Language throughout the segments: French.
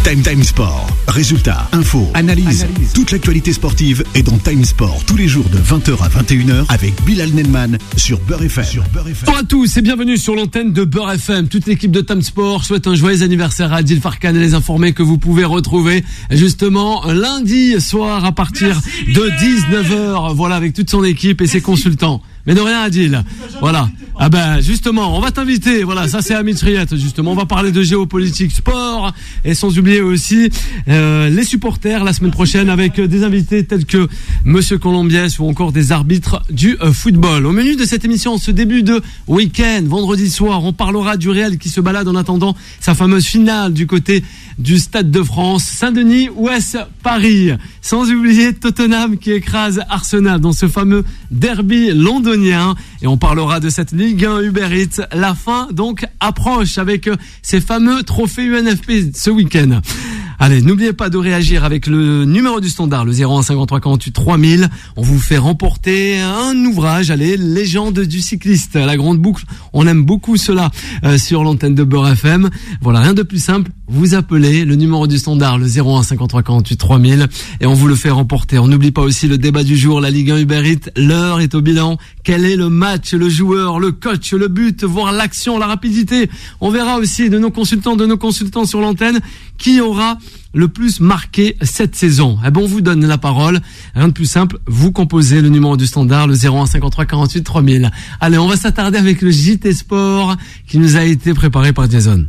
Time Sport. Résultats, infos, analyse. Toute l'actualité sportive est dans Time Sport tous les jours de 20h à 21h avec Bilal Nenman sur Beurre FM. Bonjour à tous et bienvenue sur l'antenne de Beurre FM. Toute l'équipe de Time Sport souhaite un joyeux anniversaire à Adil Farkan et les informés que vous pouvez retrouver justement lundi soir à partir de 19h. Voilà, avec toute son équipe et ses consultants. Mais de rien, Adil. Voilà. Ah ben, justement, on va t'inviter. Voilà, ça c'est Amit Riyad, justement. On va parler de géopolitique, sport, et sans oublier aussi les supporters la semaine prochaine avec des invités tels que Monsieur Colombiès ou encore des arbitres du football. Au menu de cette émission, ce début de week-end, vendredi soir, on parlera du Real qui se balade en attendant sa fameuse finale du côté du Stade de France, Saint-Denis, Ouest Paris. Sans oublier Tottenham qui écrase Arsenal dans ce fameux derby londonien. Et on parlera de cette Ligue 1 Uber Eats. La fin donc approche avec ces fameux trophées UNFP ce week-end. Allez, n'oubliez pas de réagir avec le numéro du standard, le 01 53 48 3000. On vous fait remporter un ouvrage, allez, légende du cycliste, la grande boucle. On aime beaucoup cela sur l'antenne de Beurre FM. Voilà, rien de plus simple. Vous appelez le numéro du standard, le 01 53 48 3000, et on vous le fait remporter. On n'oublie pas aussi le débat du jour, la Ligue 1 Uber Eats. L'heure est au bilan. Quel est le match, le joueur, le coach, le but, voire l'action, la rapidité? On verra aussi de nos consultants sur l'antenne qui aura le plus marqué cette saison. Eh ben, on vous donne la parole. Rien de plus simple. Vous composez le numéro du standard, le 01 53 48 3000. Allez, on va s'attarder avec le JT Sport qui nous a été préparé par Jason.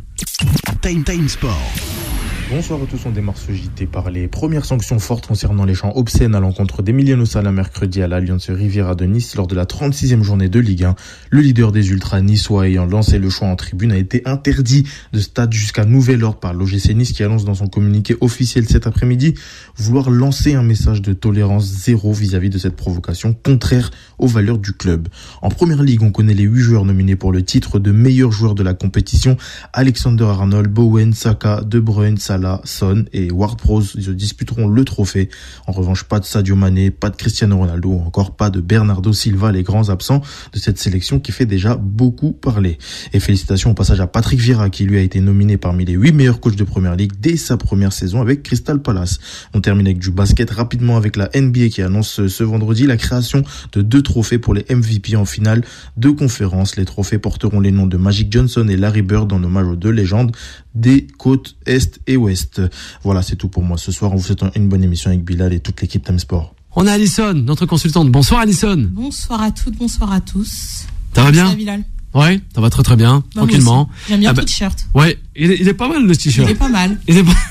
Time Sport. Bonsoir à tous, on démarre ce JT par les premières sanctions fortes concernant les chants obscènes à l'encontre d'Emiliano Sala mercredi à l'Allianz Riviera de Nice lors de la 36e journée de Ligue 1. Le leader des ultras niçois ayant lancé le chant en tribune a été interdit de stade jusqu'à nouvel ordre par l'OGC Nice qui annonce dans son communiqué officiel cet après-midi vouloir lancer un message de tolérance zéro vis-à-vis de cette provocation contraire aux valeurs du club. En première ligue, on connaît les 8 joueurs nominés pour le titre de meilleur joueur de la compétition. Alexander-Arnold, Bowen, Saka, De Bruyne, Salah, Son et Ward-Prowse se disputeront le trophée. En revanche, pas de Sadio Mané, pas de Cristiano Ronaldo ou encore pas de Bernardo Silva, les grands absents de cette sélection qui fait déjà beaucoup parler. Et félicitations au passage à Patrick Vieira qui lui a été nominé parmi les 8 meilleurs coachs de première ligue dès sa première saison avec Crystal Palace. On termine avec du basket rapidement avec la NBA qui annonce ce vendredi la création de 2 trophées pour les MVP en finale de conférence. Les trophées porteront les noms de Magic Johnson et Larry Bird en hommage aux 2 légendes des côtes Est et Ouest. Voilà, c'est tout pour moi ce soir. On vous souhaite une bonne émission avec Bilal et toute l'équipe Time Sport. On a Alison, notre consultante. Bonsoir Alison. Bonsoir à toutes, bonsoir à tous. Ça va bien? Bilal. Ouais, ça va très très bien, tranquillement. J'aime bien ton t-shirt. Ouais, il est pas mal le t-shirt. Il est pas mal.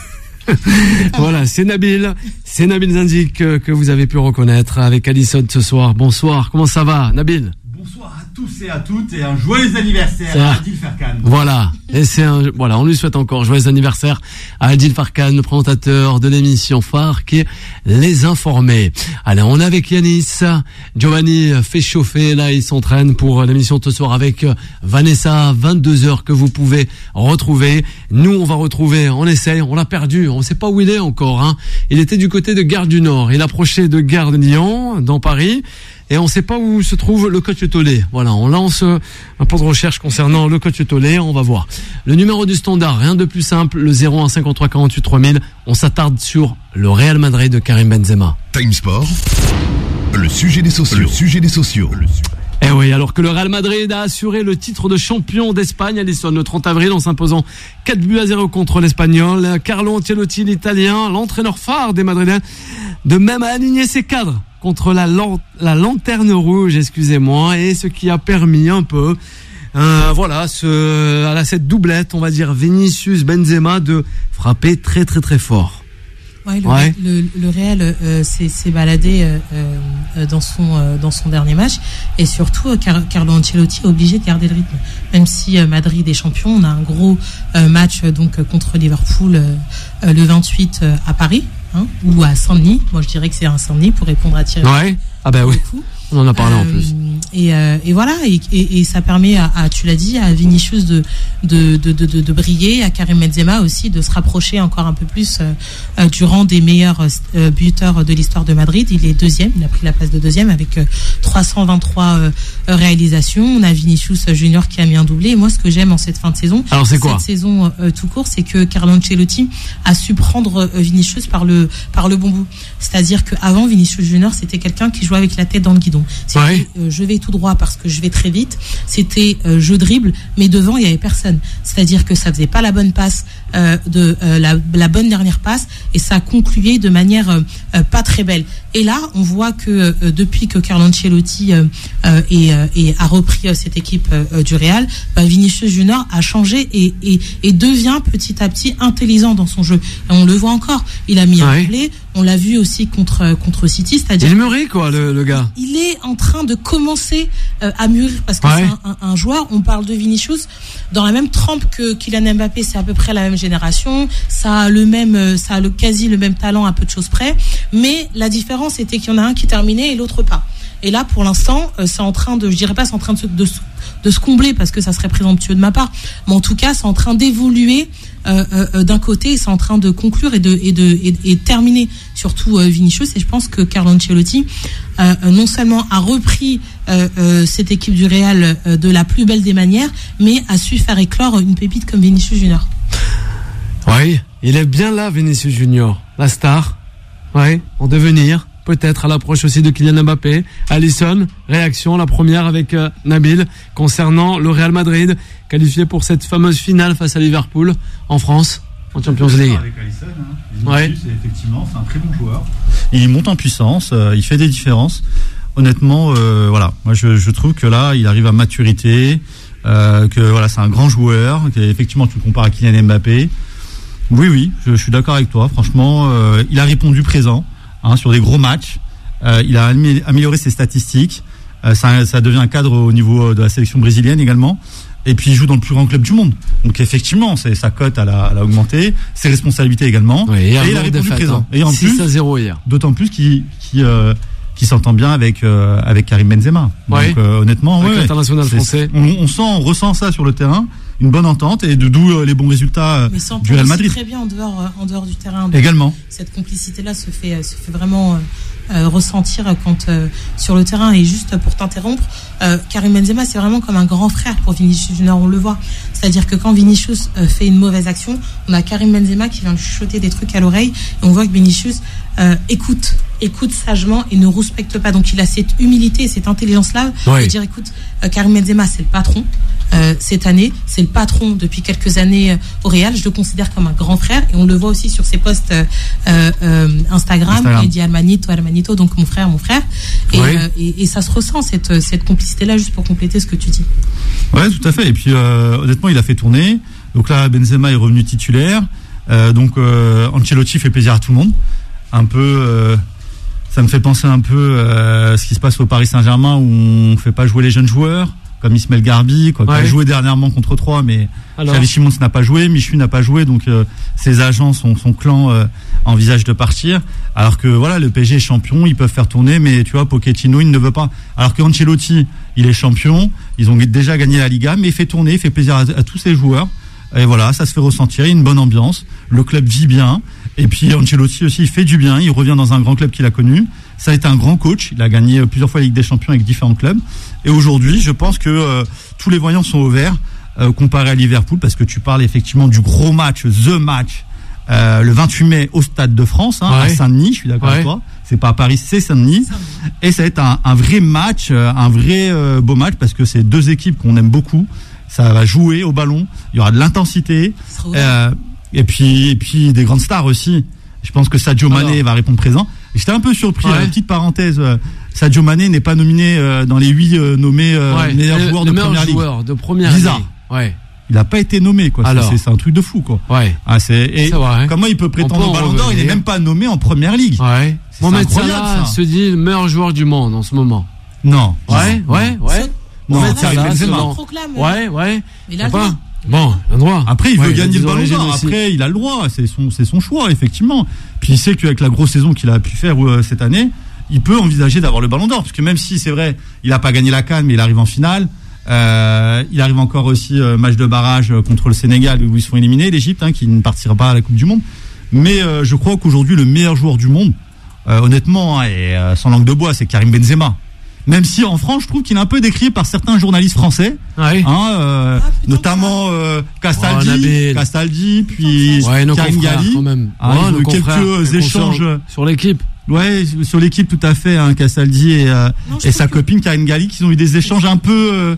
Voilà, c'est Nabil Zinzik que vous avez pu reconnaître avec Alison ce soir. Bonsoir, comment ça va Nabil? Bonsoir à tous et à toutes et un joyeux anniversaire à Adil Farkan. Voilà, et on lui souhaite encore joyeux anniversaire à Adil Farkan, le présentateur de l'émission phare qui est Les Informés. Allez, on est avec Yanis. Giovanni fait chauffer, là il s'entraîne pour l'émission de ce soir avec Vanessa, 22h que vous pouvez retrouver. Nous on va retrouver, on essaye, on l'a perdu, on ne sait pas où il est encore, hein. Il était du côté de Gare du Nord, il approchait de Gare de Lyon, dans Paris. Et on ne sait pas où se trouve le coach Tollet. Voilà, on lance un peu de recherche concernant le coach Tollet, on va voir. Le numéro du standard, rien de plus simple, le 01 53 48 3000. On s'attarde sur le Real Madrid de Karim Benzema. Time Sport, le sujet des sociaux. Eh oui, alors que le Real Madrid a assuré le titre de champion d'Espagne, Alison, le 30 avril, en s'imposant 4-0 contre l'Espagnol. Carlo Ancelotti, l'Italien, l'entraîneur phare des Madrilènes, de même a aligné ses cadres contre la lanterne rouge, excusez-moi, et ce qui a permis un peu, cette doublette, on va dire, Vinicius Benzema, de frapper très très très fort. Ouais, le Real s'est baladé dans son dernier match, et surtout Carlo Ancelotti est obligé de garder le rythme. Même si Madrid est champion, on a un gros match donc contre Liverpool le 28 à Paris, ou à Saint-Denis. Moi je dirais que c'est un Saint-Denis pour répondre à Thierry. Ouais. Ah bah oui. On en a parlé en plus. voilà, et ça permet à tu l'as dit, à Vinicius de briller, à Karim Benzema aussi de se rapprocher encore un peu plus du rang des meilleurs buteurs de l'histoire de Madrid. Il est deuxième, il a pris la place de deuxième avec 323 réalisations. On a Vinicius Junior qui a mis un doublé. Et moi, ce que j'aime en cette fin de saison, cette saison tout court, c'est que Carlo Ancelotti a su prendre Vinicius par le bon bout. C'est-à-dire qu'avant, Vinicius Junior, c'était quelqu'un qui jouait avec la tête dans le guidon. C'était je vais tout droit parce que je vais très vite. C'était je dribble, mais devant il y avait personne. C'est-à-dire que ça faisait pas la bonne passe, la bonne dernière passe, et ça concluait de manière pas très belle. Et là, on voit que depuis que Carlo Ancelotti a repris cette équipe du Real, Vinicius Junior a changé et devient petit à petit intelligent dans son jeu. Et on le voit encore. Il a mis un doublé. On l'a vu aussi contre City, c'est-à-dire. Il mûrit quoi, le gars. Il est en train de commencer à mûrir parce que c'est un joueur. On parle de Vinicius dans la même trempe que Kylian Mbappé. C'est à peu près la même génération. Ça a quasi le même talent à peu de choses près. Mais la différence c'était qu'il y en a un qui terminait et l'autre pas. Et là, pour l'instant, c'est en train de, je dirais pas, c'est en train de se combler parce que ça serait présomptueux de ma part. Mais en tout cas, c'est en train d'évoluer d'un côté, et c'est en train de conclure et terminer. Surtout Vinicius. Et je pense que Carlo Ancelotti, non seulement a repris cette équipe du Real de la plus belle des manières, mais a su faire éclore une pépite comme Vinicius Junior. Oui, il est bien là, Vinicius Junior, la star. Oui, en devenir. Peut-être à l'approche aussi de Kylian Mbappé. Alisson, réaction, la première avec Nabil, concernant le Real Madrid, qualifié pour cette fameuse finale face à Liverpool en France, en Champions League. Avec Alisson, effectivement, c'est un très bon joueur. Il monte en puissance, il fait des différences. Honnêtement, voilà, moi je trouve que là, il arrive à maturité, que voilà, c'est un grand joueur, qu'effectivement tu le compares à Kylian Mbappé. Oui, je suis d'accord avec toi. Franchement, il a répondu présent. Sur des gros matchs, il a amélioré ses statistiques, ça devient un cadre au niveau de la sélection brésilienne également, et puis il joue dans le plus grand club du monde, donc effectivement sa cote elle a augmenté, ses responsabilités également, et il a répondu présent, et en 6-0 hier, d'autant plus qu'il s'entend bien avec Karim Benzema, donc honnêtement avec l'international français, on ressent ça sur le terrain, une bonne entente, et d'où les bons résultats du Real Madrid. Très bien en dehors du terrain. Également. Cette complicité-là se fait vraiment ressentir quand sur le terrain. Et juste pour t'interrompre, Karim Benzema, c'est vraiment comme un grand frère pour Vinicius Junior, on le voit. C'est-à-dire que quand Vinicius fait une mauvaise action, on a Karim Benzema qui vient lui chuchoter des trucs à l'oreille, et on voit que Vinicius écoute sagement et ne respecte pas. Donc il a cette humilité et cette intelligence-là de dire écoute, Karim Benzema, c'est le patron. Cette année, c'est le patron depuis quelques années au Real. Je le considère comme un grand frère, et on le voit aussi sur ses posts Instagram. Il dit hermanito, donc mon frère. Et ça se ressent cette complicité-là, juste pour compléter ce que tu dis. Ouais, tout à fait. Et puis honnêtement, il a fait tourner. Donc là, Benzema est revenu titulaire. Donc Ancelotti fait plaisir à tout le monde. Un peu. Ça me fait penser un peu à ce qui se passe au Paris Saint-Germain, où on fait pas jouer les jeunes joueurs, comme Ismaël Garbi, qui a joué dernièrement contre 3, mais Xavi Simons n'a pas joué, Michu n'a pas joué, donc ses agents, son clan envisage de partir. Alors que voilà, le PSG est champion, ils peuvent faire tourner, mais tu vois, Pochettino, il ne veut pas. Alors que Ancelotti, il est champion, ils ont déjà gagné la Liga, mais il fait tourner, il fait plaisir à tous ses joueurs. Et voilà, ça se fait ressentir, il y a une bonne ambiance, le club vit bien, et puis Ancelotti aussi, il fait du bien, il revient dans un grand club qu'il a connu. Ça a été un grand coach, il a gagné plusieurs fois la Ligue des Champions avec différents clubs, et aujourd'hui, je pense que tous les voyants sont au vert, comparé à Liverpool, parce que tu parles effectivement du gros match, the match, le 28 mai au Stade de France, à Saint-Denis, je suis d'accord avec toi, c'est pas à Paris, c'est Saint-Denis, et ça va être un vrai match, un vrai beau match, parce que c'est deux équipes qu'on aime beaucoup. Ça va jouer au ballon, il y aura de l'intensité, et puis des grandes stars aussi. Je pense que Sadio Mané va répondre présent. Et j'étais un peu surpris, petite parenthèse, Sadio Mané n'est pas nominé dans les 8 nommés meilleurs joueurs de Première Ligue. Bizarre. Il n'a pas été nommé, quoi. C'est un truc de fou, quoi. Comment il peut prétendre au Ballon d'Or? Il n'est même pas nommé en Première Ligue. Mohamed Salah se dit le meilleur joueur du monde en ce moment. Non. Non, Mais là, bon, un droit. Après, il veut gagner le Ballon d'Or. Après, il a le droit. C'est son choix, effectivement. Puis il sait qu'avec la grosse saison qu'il a pu faire cette année, il peut envisager d'avoir le Ballon d'Or, parce que même si c'est vrai, il a pas gagné la CAN, mais il arrive en finale. Il arrive encore aussi match de barrage contre le Sénégal où ils se font éliminer, l'Égypte, qui ne partira pas à la Coupe du Monde. Mais je crois qu'aujourd'hui le meilleur joueur du monde, honnêtement, et sans langue de bois, c'est Karim Benzema. Même si en France, je trouve qu'il est un peu décrié par certains journalistes français, notamment Castaldi, puis Karim Ghali. Quelques échanges sur l'équipe. Ouais, sur l'équipe tout à fait, Castaldi et sa copine Karim Ghali, qui ont eu des échanges un peu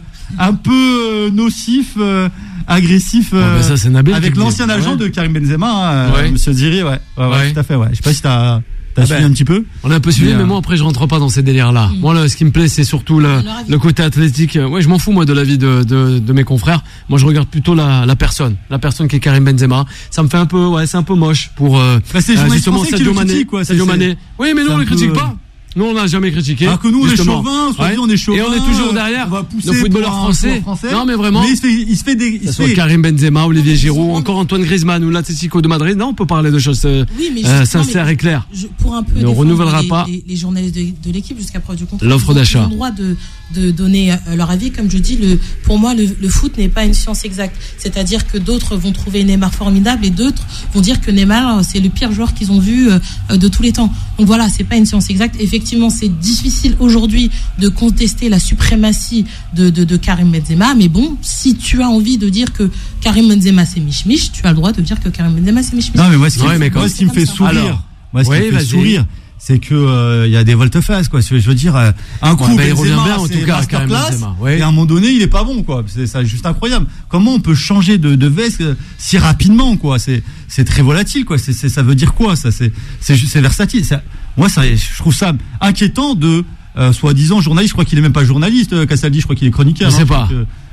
nocifs, agressifs, ça, c'est Nabil avec l'ancien agent de Karim Benzema, Monsieur Diri, tout à fait, Je sais pas si t'as suivi un petit peu. On a un peu suivi, mais moi après je rentre pas dans ces délires-là. Moi, ce qui me plaît, c'est surtout le côté athlétique. Ouais, je m'en fous moi de l'avis de mes confrères. Moi, je regarde plutôt la personne qui est Karim Benzema. Ça me fait un peu, c'est un peu moche pour c'est justement Sadio Mané. Oui, mais nous on le critique pas. Nous, on n'a jamais critiqué. Alors que nous, on est chauvin, on est chauvin. Et on est toujours derrière nos footballeurs français. Non, mais vraiment. Mais il se fait des. Soit Karim Benzema, Olivier Giroud, encore Antoine Griezmann ou l'Atlético de Madrid. Non, on peut parler de choses sincères et claires. Pour un peu ne renouvellera pas les journalistes de l'équipe jusqu'à preuve du contraire. L'offre d'achat. Ils ont le droit de donner leur avis. Comme je dis, pour moi, le foot n'est pas une science exacte. C'est-à-dire que d'autres vont trouver Neymar formidable et d'autres vont dire que Neymar, c'est le pire joueur qu'ils ont vu de tous les temps. Donc voilà, c'est pas une science exacte. Effectivement, c'est difficile aujourd'hui de contester la suprématie de Karim Benzema, mais bon, si tu as envie de dire que Karim Benzema c'est Mich-Mich, tu as le droit de dire que Karim Benzema c'est Mich-Mich. Non, mais moi, ce qui me fait sourire, c'est que il y a des volte-face, quoi. Je veux dire, un coup il revient bien en tout cas, Karim Benzema. Et à un moment donné, il est pas bon, quoi. C'est juste incroyable. Comment on peut changer de veste si rapidement, quoi. C'est très volatile, quoi. Ça veut dire quoi, ça? C'est versatile. Moi, je trouve ça inquiétant de soi-disant journaliste. Je crois qu'il est même pas journaliste. Castaldi, je crois qu'il est chroniqueur. Je sais pas.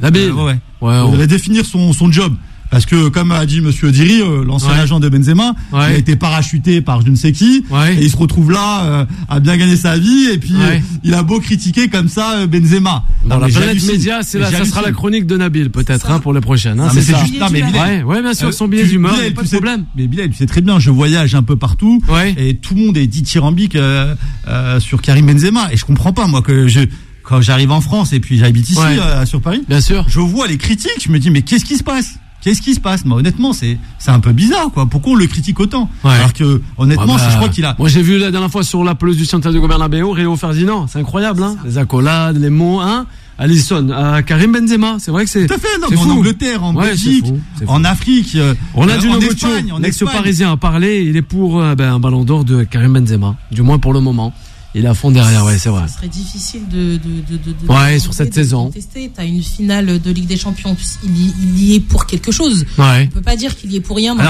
On devrait définir son job. Parce que, comme a dit Monsieur Diri, l'ancien agent de Benzema, il a été parachuté par je ne sais qui, et il se retrouve là à bien gagner sa vie, et puis il a beau critiquer comme ça Benzema. Dans la planète média, ça sera la chronique de Nabil, peut-être, pour les prochaines. Mais c'est juste, bien sûr, son billet d'humeur, pas de problème. Mais Bilal, tu sais très bien, je voyage un peu partout, et tout le monde est dithyrambique sur Karim Benzema, et je comprends pas, moi, quand j'arrive en France, et puis j'habite ici, sur Paris, bien sûr, je vois les critiques, je me dis, mais qu'est-ce qui se passe? Moi, honnêtement, c'est un peu bizarre, quoi. Pourquoi on le critique autant? Alors que, honnêtement, je crois qu'il a. Moi, j'ai vu la dernière fois sur la pelouse du Santiago Bernabéu, Rio Ferdinand. C'est incroyable, les accolades, les mots, Alisson, Karim Benzema. C'est vrai que c'est. Tout à fait, en Angleterre, en Belgique, en Afrique. Ronaldinho Gaúcho, l'ex-parisien, a parlé. Il est pour un ballon d'or de Karim Benzema. Du moins pour le moment. Il est à fond derrière, c'est vrai. Ce serait difficile de sur cette saison. T'as une finale de Ligue des Champions, il y est pour quelque chose. On peut pas dire qu'il y est pour rien. On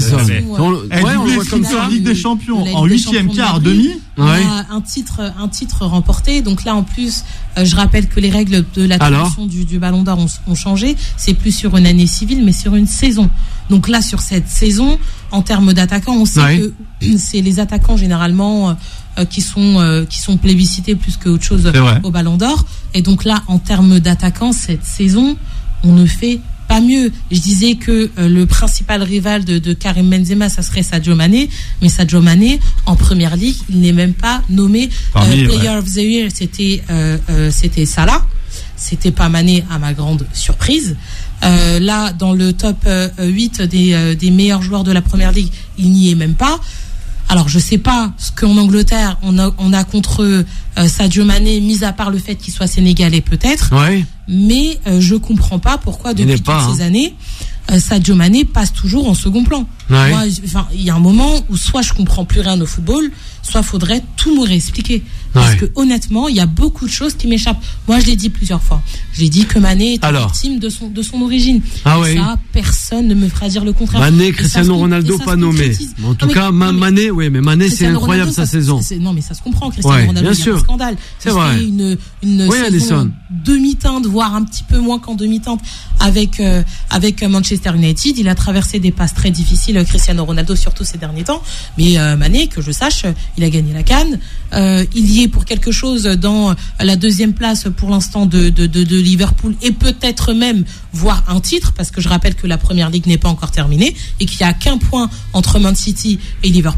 le voit comme ça. Ligue des Champions en 8e quart, demi. Un titre remporté. Donc là, en plus, je rappelle que les règles de l'attribution du Ballon d'Or ont changé. C'est plus sur une année civile, mais sur une saison. Donc là, sur cette saison, en termes d'attaquants, on sait que c'est les attaquants généralement qui sont plébiscités plus qu'autre chose au Ballon d'Or. Et donc là, en termes d'attaquants, cette saison, on ne fait pas mieux. Je disais que le principal rival de Karim Benzema, ça serait Sadio Mané, mais Sadio Mané, en Première Ligue, il n'est même pas nommé Player of the Year. C'était Salah. C'était pas Mané, à ma grande surprise. Là, dans le top 8 des meilleurs joueurs de la Première Ligue, il n'y est même pas. Alors, je sais pas ce qu'en Angleterre, on a contre Sadio Mané, mis à part le fait qu'il soit sénégalais peut-être. Mais je comprends pas pourquoi depuis toutes ces années, Sadio Mané passe toujours en second plan. Moi, il y a un moment où soit je comprends plus rien au football, soit faudrait tout me réexpliquer. Parce que honnêtement, il y a beaucoup de choses qui m'échappent. Moi, je l'ai dit plusieurs fois. Je l'ai dit que Mané est victime de son origine. Ça, personne ne me fera dire le contraire. Mané, Cristiano Ronaldo pas nommé. En tout cas, Mané, mais Mané, c'est incroyable sa saison. Non, mais ça se comprend. Cristiano Ronaldo, il y a un scandale. C'est vrai. Une saison demi-teinte, voire un petit peu moins qu'en demi-teinte avec Manchester United. Il a traversé des passes très difficiles, Cristiano Ronaldo, surtout ces derniers temps. Mais Mané, que je sache, il a gagné la CAN. Il y est pour quelque chose dans la deuxième place pour l'instant de Liverpool, et peut-être même voir un titre, parce que je rappelle que la Première Ligue n'est pas encore terminée et qu'il n'y a qu'un point entre Man City et Liverpool,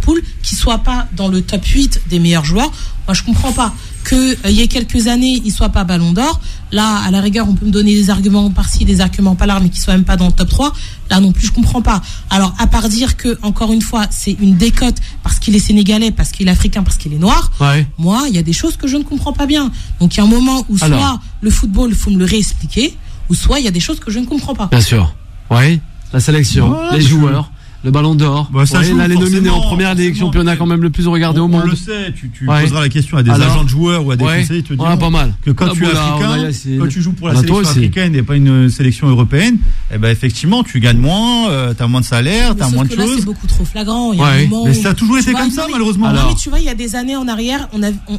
qu'il soit pas dans le top 8 des meilleurs joueurs, moi je comprends pas. Que il y a quelques années, il soit pas Ballon d'Or. Là, à la rigueur, on peut me donner des arguments par-ci, des arguments par-là, mais qu'il soit même pas dans le top 3. Là non plus, je comprends pas. Alors, à part dire que, encore une fois, c'est une décote parce qu'il est sénégalais, parce qu'il est africain, parce qu'il est noir. Ouais. Moi, il y a des choses que je ne comprends pas bien. Donc, il y a un moment où soit le football, il faut me le réexpliquer, ou soit il y a des choses que je ne comprends pas. Bien sûr. Oui. La sélection, les joueurs. Le Ballon d'Or. Bah, ça joue, là, les nominés en première ligue, championnat quand même le plus regardé au monde. On le sait, tu poseras la question à des agents de joueurs ou à des conseillers, ils te diront pas mal. Que quand tu es africain, quand tu joues pour la sélection africaine et pas une sélection européenne, eh ben effectivement, tu gagnes moins, t'as moins de salaire, t'as moins de choses. Là, c'est beaucoup trop flagrant. Il y a un moment mais ça a toujours été comme ça, malheureusement. Non, mais tu vois, il y a des années en arrière,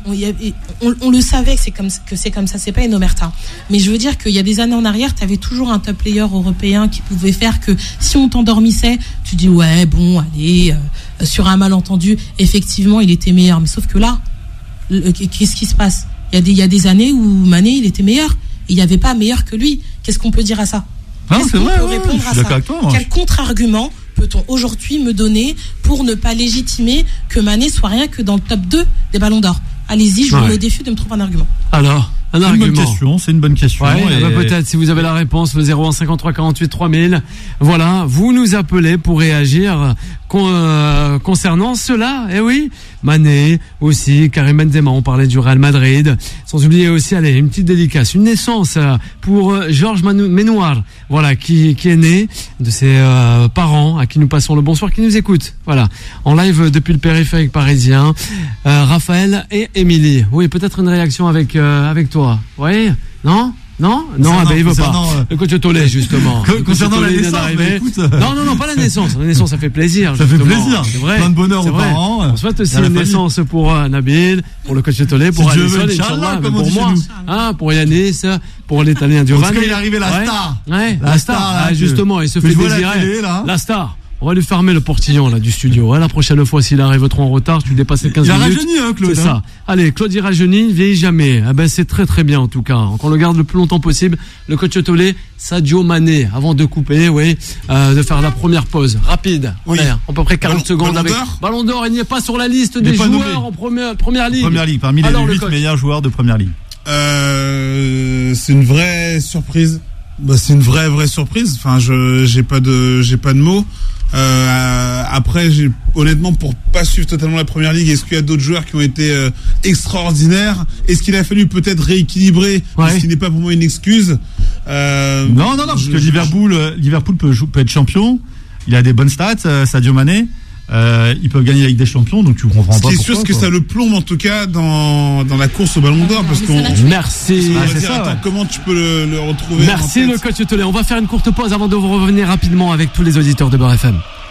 on le savait que c'est comme ça, c'est pas une omerta. Mais je veux dire qu'il y a des années en arrière, t'avais toujours un top player européen qui pouvait faire que si on t'endormissait, tu dis ouais, bon, allez, sur un malentendu, effectivement, il était meilleur. Mais sauf que là, qu'est-ce qui se passe ? Il y a des années où Mané, il était meilleur. Et il n'y avait pas meilleur que lui. Qu'est-ce qu'on peut dire à ça ? Qu'est-ce qu'on peut répondre à ça ? Quel contre-argument peut-on aujourd'hui me donner pour ne pas légitimer que Mané soit rien que dans le top 2 des Ballons d'Or ? Allez-y, je vous le défie de me trouver un argument. Alors, un argument. C'est une bonne question. Ouais, peut-être, si vous avez la réponse, le 01 53 48 3000. Voilà, vous nous appelez pour réagir concernant cela. Eh oui, Mané aussi, Karim Benzema, on parlait du Real Madrid. Sans oublier aussi, allez, une petite dédicace, une naissance pour Georges Ménouard, voilà, qui est né de ses parents, à qui nous passons le bonsoir, qui nous écoute. Voilà, en live depuis le périphérique parisien. Raphaël et Émilie. Oui, peut-être une réaction avec toi. Oui, non, il veut pas. Le coach Tollet, justement. Concernant la naissance, écoute. Non, pas la naissance. La naissance, ça fait plaisir. Ça fait plaisir. C'est vrai. Plein de bonheur aux parents. On souhaite aussi une naissance pour Nabil, pour le coach Tollet, pour Alisson, Inch'Allah, pour moi, pour Yanis, pour l'Italien Duran. Parce qu'il est arrivé la star. Ouais, la star. Justement, il se fait désirer. La star. On va lui fermer le portillon là du studio. La prochaine fois, s'il arrive trop en retard, tu dépasses les 15 minutes. Il a rajeuni, Claude. C'est ça. Allez, Claude il rajeunit, vieillit jamais. C'est très très bien en tout cas. Qu'on le garde le plus longtemps possible. Le coach Tollet, Sadio Mané, avant de couper, de faire la première pause rapide. Oui. À peu près 40 secondes avec Ballon d'Or. Il n'y est pas sur la liste des joueurs en première ligue. Première ligue, parmi les 8 meilleurs joueurs de première ligue. C'est une vraie surprise. C'est une vraie surprise. Enfin, j'ai pas de mots. Après, honnêtement, pour pas suivre totalement la première ligue, est-ce qu'il y a d'autres joueurs qui ont été extraordinaires ? Est-ce qu'il a fallu peut-être rééquilibrer ? Ce qui n'est pas pour moi une excuse. Non, parce que Liverpool peut être champion. Il a des bonnes stats, Sadio Mané. Ils peuvent gagner avec des champions, donc tu comprends pas pourquoi. Ce qui est sûr, c'est que ça le plombe en tout cas dans la course au Ballon d'Or, parce qu'on. Merci. Comment tu peux le retrouver ? Merci le coach Tollet. On va faire une courte pause avant de vous revenir rapidement avec tous les auditeurs de Beurre FM.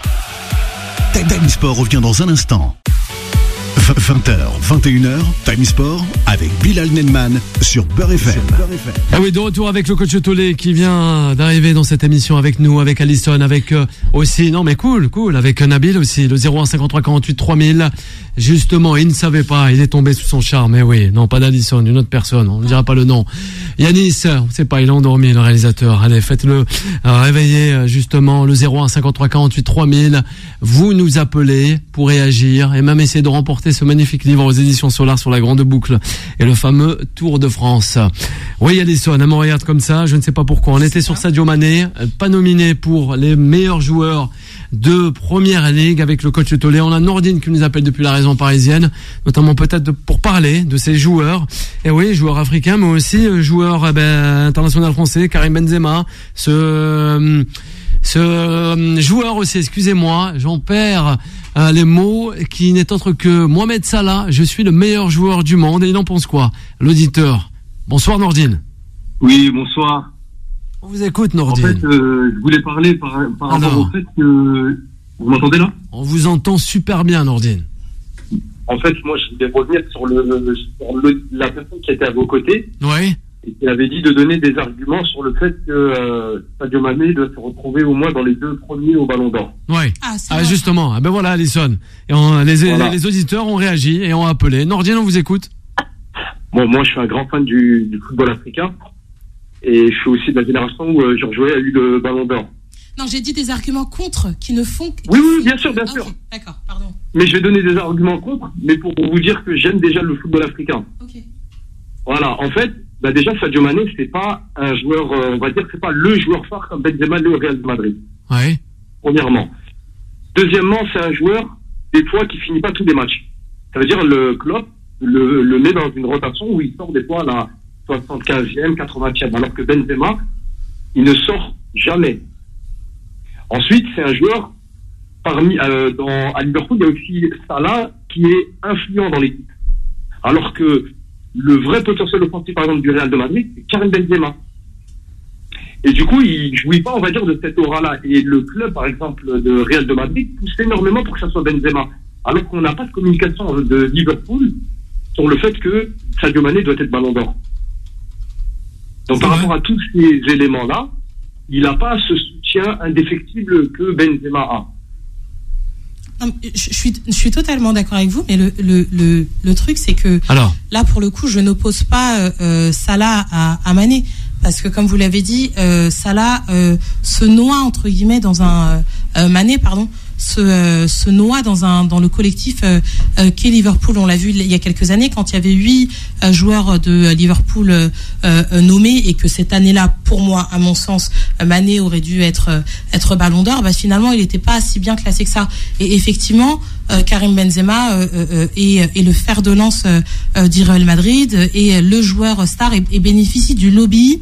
Time Sport revient dans un instant. 20h, 21h, Time Sport avec Bilal Nenman sur Beurre FM. Ah oui, de retour avec le coach Tollet qui vient d'arriver dans cette émission avec nous, avec Alisson, avec aussi, cool, avec Nabil aussi, le 01 53 48 3000. Justement, il ne savait pas, il est tombé sous son charme. Mais oui, non, pas d'Alisson, une autre personne, on ne dira pas le nom. Yanis, on ne sait pas, il a endormi le réalisateur. Allez, faites-le réveiller justement le 01 53 48 3000. Vous nous appelez pour réagir et même essayer de remporter ce magnifique livre aux éditions Solar sur la grande boucle et le fameux Tour de France. Oui, Alisson, elle me regarde comme ça, je ne sais pas pourquoi. On était sur Sadio Mané, pas nominé pour les meilleurs joueurs de première ligue avec le coach Tollet. On a Nordine qui nous appelle depuis la région parisienne, notamment peut-être pour parler de ces joueurs. Et oui, joueurs africains, mais aussi joueurs international français, Karim Benzema, ce joueur aussi, excusez-moi, j'en perds les mots, qui n'est autre que Mohamed Salah. Je suis le meilleur joueur du monde. Et il en pense quoi, l'auditeur? Bonsoir Nordine. Oui, bonsoir. On vous écoute Nordine. En fait, je voulais parler par rapport au fait que... Vous m'entendez là? On vous entend super bien Nordine. En fait, moi je voulais revenir sur la personne qui était à vos côtés. Oui. Et qui avait dit de donner des arguments sur le fait que Sadio Mané doit se retrouver au moins dans les 2 premiers au Ballon d'Or. Oui. Justement. Ben voilà, Alisson. Et les auditeurs ont réagi et ont appelé. Nordine, on vous écoute. Bon, moi, je suis un grand fan du football africain. Et je suis aussi de la génération où Georges Weah a eu le Ballon d'Or. Non, j'ai dit des arguments contre qui ne font que... Oui, bien sûr. Okay. D'accord, pardon. Mais je vais donner des arguments contre, mais pour vous dire que j'aime déjà le football africain. Ok. Voilà, en fait, déjà Sadio Mané, c'est pas un joueur, on va dire, c'est pas le joueur phare comme Benzema le Real de Madrid. Ouais. Premièrement. Deuxièmement, c'est un joueur, des fois, qui finit pas tous les matchs. Ça veut dire le Klopp le met dans une rotation où il sort des fois à la 75e, 80e, alors que Benzema, il ne sort jamais. Ensuite, c'est un joueur, à Liverpool, il y a aussi Salah qui est influent dans l'équipe. Alors que le vrai potentiel offensif, par exemple, du Real de Madrid, c'est Karim Benzema. Et du coup, il jouit pas, on va dire, de cette aura-là. Et le club, par exemple, de Real de Madrid, pousse énormément pour que ça soit Benzema. Alors qu'on n'a pas de communication de Liverpool sur le fait que Sadio Mané doit être Ballon d'Or. Donc, par rapport à tous ces éléments-là, il n'a pas ce soutien indéfectible que Benzema a. Non, je suis totalement d'accord avec vous, mais le truc, c'est que là, pour le coup, je n'oppose pas Salah à Mané. Parce que, comme vous l'avez dit, Salah se noie, entre guillemets, dans un... Mané, pardon, se noie dans le collectif qu'est Liverpool. On l'a vu il y a quelques années, quand il y avait 8 joueurs de Liverpool nommés, et que cette année-là, pour moi, à mon sens, Mané aurait dû être Ballon d'Or. Finalement, il n'était pas si bien classé que ça. Et effectivement, Karim Benzema est le fer de lance du Real Madrid, et le joueur star, et bénéficie du lobby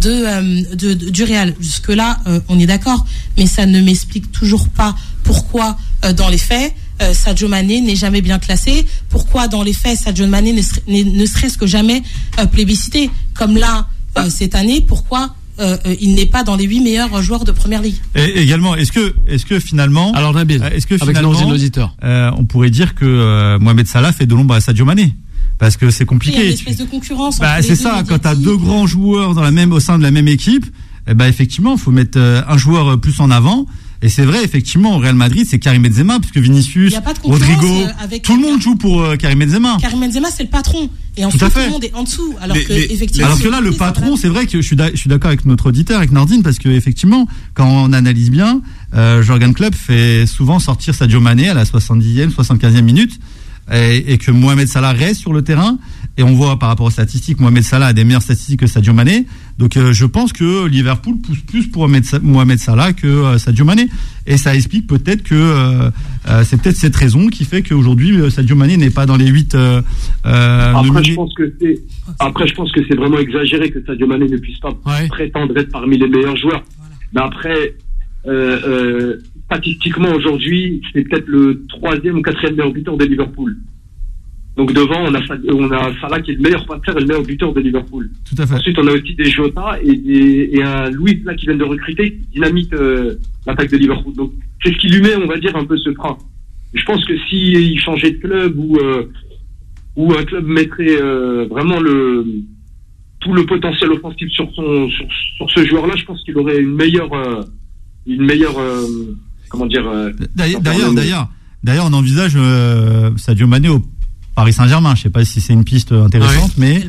du Real. Jusque là, on est d'accord, mais ça ne m'explique toujours pas pourquoi dans les faits Sadio Mané n'est jamais bien classé, pourquoi dans les faits Sadio Mané ne serait-ce que jamais plébiscité, comme là cette année, pourquoi il n'est pas dans les 8 meilleurs joueurs de Première Ligue. Et également, est-ce que finalement, alors Nabil, avec nos auditeurs, on pourrait dire que Mohamed Salah fait de l'ombre à Sadio Mané? Parce que c'est compliqué. Il y a une espèce de concurrence. C'est ça, quand tu as 2 grands joueurs au sein de la même équipe, effectivement, il faut mettre un joueur plus en avant. Et c'est vrai, effectivement, au Real Madrid, c'est Karim Benzema, puisque Vinicius, Rodrigo, tout le monde joue pour Karim Benzema. Karim Benzema, c'est le patron. Et ensuite, tout le monde est en dessous. Alors que là, le patron, c'est vrai que je suis d'accord avec notre auditeur, avec Nordine, parce que effectivement, quand on analyse bien, Jürgen Klopp fait souvent sortir Sadio Mané à la 70e, 75e minute, et que Mohamed Salah reste sur le terrain. Et on voit par rapport aux statistiques, Mohamed Salah a des meilleures statistiques que Sadio Mané. Donc je pense que Liverpool pousse plus pour Mohamed Salah que Sadio Mané. Et ça explique peut-être que c'est peut-être cette raison qui fait qu'aujourd'hui Sadio Mané n'est pas dans les 8. Après, je pense que c'est vraiment exagéré que Sadio Mané ne puisse pas prétendre être parmi les meilleurs joueurs. Voilà. Mais après, statistiquement aujourd'hui, c'est peut-être le 3e ou 4e meilleur buteur de Liverpool. Donc devant, on a Salah qui est le meilleur passeur et le meilleur buteur de Liverpool. Tout à fait. Ensuite, on a aussi des Jota et un Luiz là qui viennent de recruter, qui dynamite l'attaque de Liverpool. Donc c'est ce qui lui met, on va dire, un peu ce frein. Je pense que s'il changeait de club ou un club mettrait vraiment tout le potentiel offensif sur ce joueur-là, je pense qu'il aurait une meilleure comment dire. D'ailleurs, on envisage Sadio Mané au Paris Saint-Germain. Je sais pas si c'est une piste intéressante, mais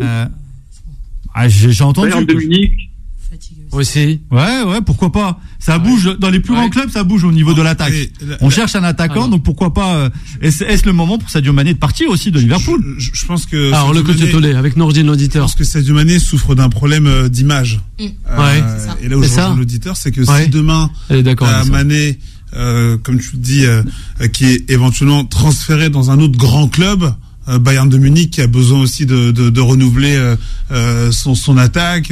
j'ai entendu. Bayern de Munich aussi. Ouais, pourquoi pas. Ça bouge dans les plus grands clubs, ça bouge au niveau de l'attaque. On cherche un attaquant, donc pourquoi pas. Est-ce le moment pour Sadio Mané de partir aussi de Liverpool? Je pense que. Alors le coach Tolé avec Nordine l'auditeur. Je pense que Sadio Mané souffre d'un problème d'image. Et là où je rejoins l'auditeur, c'est que si demain Mané, comme tu le dis, qui est éventuellement transféré dans un autre grand club, Bayern de Munich, qui a besoin aussi de renouveler son attaque,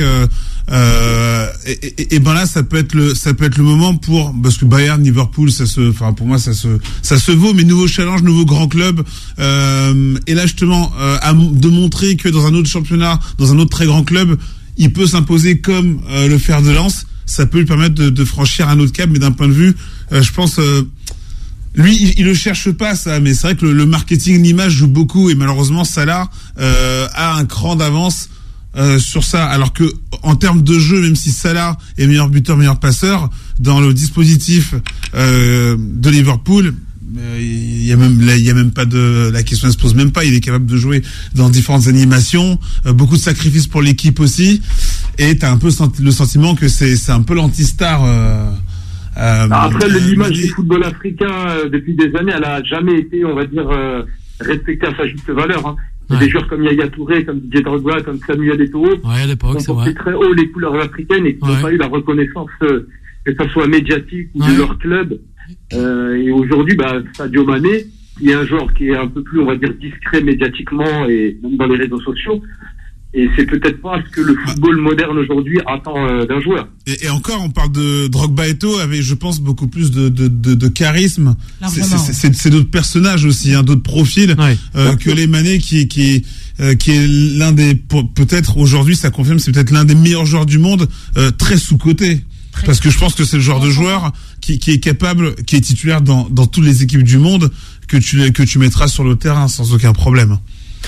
et ben là ça peut être le moment parce que Bayern, Liverpool, pour moi ça se vaut, mais nouveau challenge, nouveau grand club, et là justement de montrer que dans un autre championnat, dans un autre très grand club, il peut s'imposer comme le fer de lance. Ça peut lui permettre de franchir un autre cap, mais d'un point de vue, je pense, lui, il le cherche pas ça, mais c'est vrai que le marketing, l'image joue beaucoup, et malheureusement Salah a un cran d'avance sur ça, alors que en termes de jeu, même si Salah est meilleur buteur, meilleur passeur, dans le dispositif de Liverpool, il y a même pas la question ne se pose même pas. Il est capable de jouer dans différentes animations, beaucoup de sacrifices pour l'équipe aussi, et t'as un peu le sentiment que c'est un peu l'anti-star Après, l'image du football africain depuis des années, elle a jamais été, on va dire, respectée à sa juste valeur. Hein. Ouais. Des joueurs comme Yaya Touré, comme Didier Drogba, comme Samuel Eto'o, Ouais, à l'époque, c'est ont vrai. porté très haut les couleurs africaines et qui n'ont pas eu la reconnaissance, que ça soit médiatique ou de leur club. Et aujourd'hui, Sadio Mané, qui est un joueur qui est un peu plus, on va dire, discret médiatiquement et même dans les réseaux sociaux. Et c'est peut-être pas ce que le football moderne aujourd'hui attend d'un joueur. Et encore, on parle de Drogba Eto'o avec, je pense, beaucoup plus de charisme. C'est d'autres personnages aussi, hein, d'autres profils que les Mané qui est l'un des, peut-être aujourd'hui, ça confirme, c'est peut-être l'un des meilleurs joueurs du monde, très sous-coté. Parce que je pense que c'est le genre de joueur qui est capable, qui est titulaire dans toutes les équipes du monde, que tu mettras sur le terrain sans aucun problème.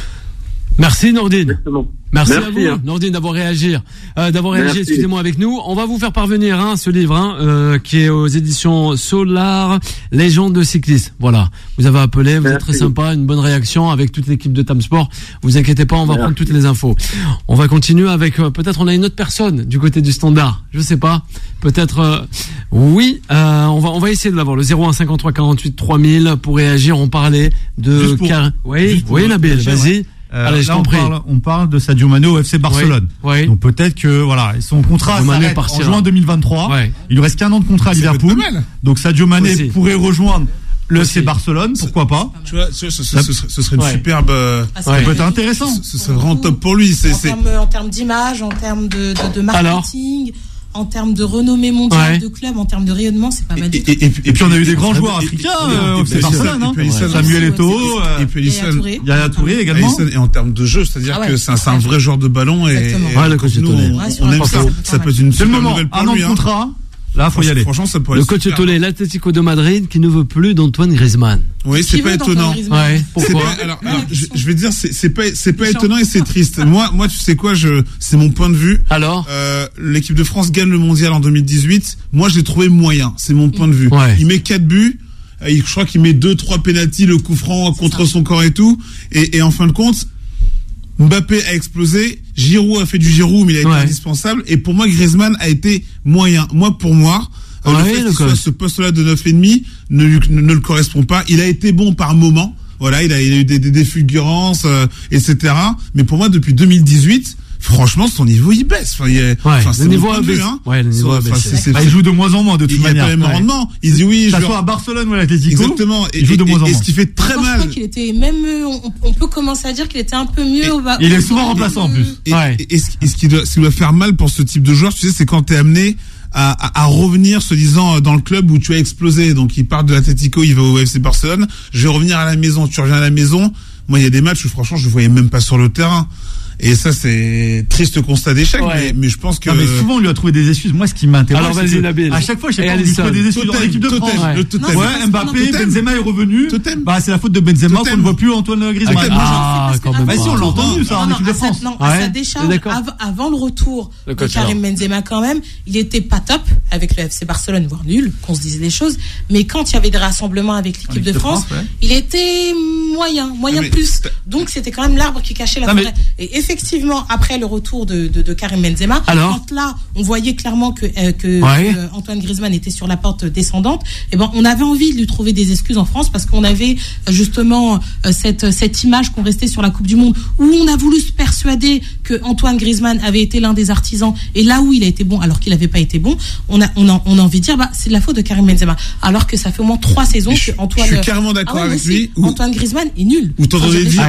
Merci Nordine. Exactement. Merci à vous, Nordine, d'avoir réagi, excusez-moi, avec nous. On va vous faire parvenir ce livre qui est aux éditions Solar, Légende de cyclisme. Voilà, vous avez appelé, vous êtes très sympa, une bonne réaction avec toute l'équipe de Tam Sport. Vous inquiétez pas, on va prendre toutes les infos. On va continuer avec peut-être on a une autre personne du côté du standard. Je sais pas, peut-être oui. On va essayer de l'avoir, le 01 53 48 3000 pour réagir. On parlait de oui Nabil, vas-y. Allez, là, on parle de Sadio Mané au FC Barcelone. Oui. Donc peut-être que son contrat s'arrête en juin 2023. Ouais. Il lui reste qu'un an de contrat à Liverpool. Donc Sadio Mané pourrait rejoindre le FC Barcelone, pourquoi pas. Tu vois, ce serait une superbe. Ça peut être intéressant. Ce serait vraiment top pour lui. En termes d'image, en termes de marketing. En termes de renommée mondiale de club, en termes de rayonnement, c'est pas mal. Et puis on a eu des grands joueurs africains au FC Barcelone, Samuel Eto'o, et puis Yaya Touré également. Et en termes de jeu, c'est-à-dire que c'est un vrai joueur de ballon et nous on aime ça. Ça peut être une super nouvelle pour lui. Un an de contrat. Là, faut y aller. Franchement, ça pourrait être. Le coach Tolé, l'Atlético de Madrid, qui ne veut plus d'Antoine Griezmann. Oui, c'est pas étonnant. Pourquoi? Alors, je vais dire, c'est pas étonnant et c'est triste. Moi, tu sais quoi, c'est mon point de vue. Alors? L'équipe de France gagne le mondial en 2018. Moi, je l'ai trouvé moyen. C'est mon point de vue. Il met 4 buts. Je crois qu'il met 2-3 pénaltys, le coup franc contre son corps et tout. Et en fin de compte, Mbappé a explosé, Giroud a fait du Giroud, mais il a été indispensable. Et pour moi, Griezmann a été moyen. Pour moi, le fait qu'il soit à ce poste-là de 9,5 ne le correspond pas. Il a été bon par moment. Voilà, il a eu des fulgurances, etc. Mais pour moi, depuis 2018, franchement, son niveau il baisse. Le niveau a baissé. Le niveau a baissé. Il joue de moins en moins de toute manière. Il y a pas même rendement. Il dit oui, ça soit à Barcelone ou à l'Atlético. Exactement. Il joue de moins en moins. Et ce qui fait très mal. Qu'il était même, on peut commencer à dire qu'il était un peu mieux au bas. Il est souvent remplaçant en plus. Et ce qui doit faire mal pour ce type de joueur, tu sais, c'est quand t'es amené à revenir se disant dans le club où tu as explosé. Donc il part de l'Atlético, il va au FC Barcelone. Je vais revenir à la maison. Tu reviens à la maison. Moi, il y a des matchs où franchement, je le voyais même pas sur le terrain. Et ça, c'est triste constat d'échec, mais je pense que. Non, mais souvent, on lui a trouvé des excuses. Moi, ce qui m'intéresse. Alors, vas-y, Nabil. À chaque fois, on lui trouve des excuses dans l'équipe de France. Mbappé, Benzema est revenu. C'est la faute de Benzema qu'on ne voit plus Antoine Griezmann. Quand même. Si, on l'a entendu, ça, en équipe de France. Non, à sa décharge, avant le retour de Karim Benzema, quand même, il était pas top avec le FC Barcelone, voire nul, qu'on se disait les choses. Mais quand il y avait des rassemblements avec l'équipe de France, il était moyen plus. Donc, c'était quand même l'arbre qui cachait la forêt. Et effectivement, après le retour de Karim Benzema, quand là, on voyait clairement que Antoine Griezmann était sur la porte descendante, et on avait envie de lui trouver des excuses en France parce qu'on avait justement cette image qu'on restait sur la Coupe du Monde où on a voulu se persuader que Antoine Griezmann avait été l'un des artisans et là où il a été bon alors qu'il n'avait pas été bon, on a envie de dire c'est de la faute de Karim Benzema alors que ça fait au moins 3 saisons que Antoine. Je suis carrément d'accord avec lui. Antoine Griezmann est nul. Ou t'entendais dire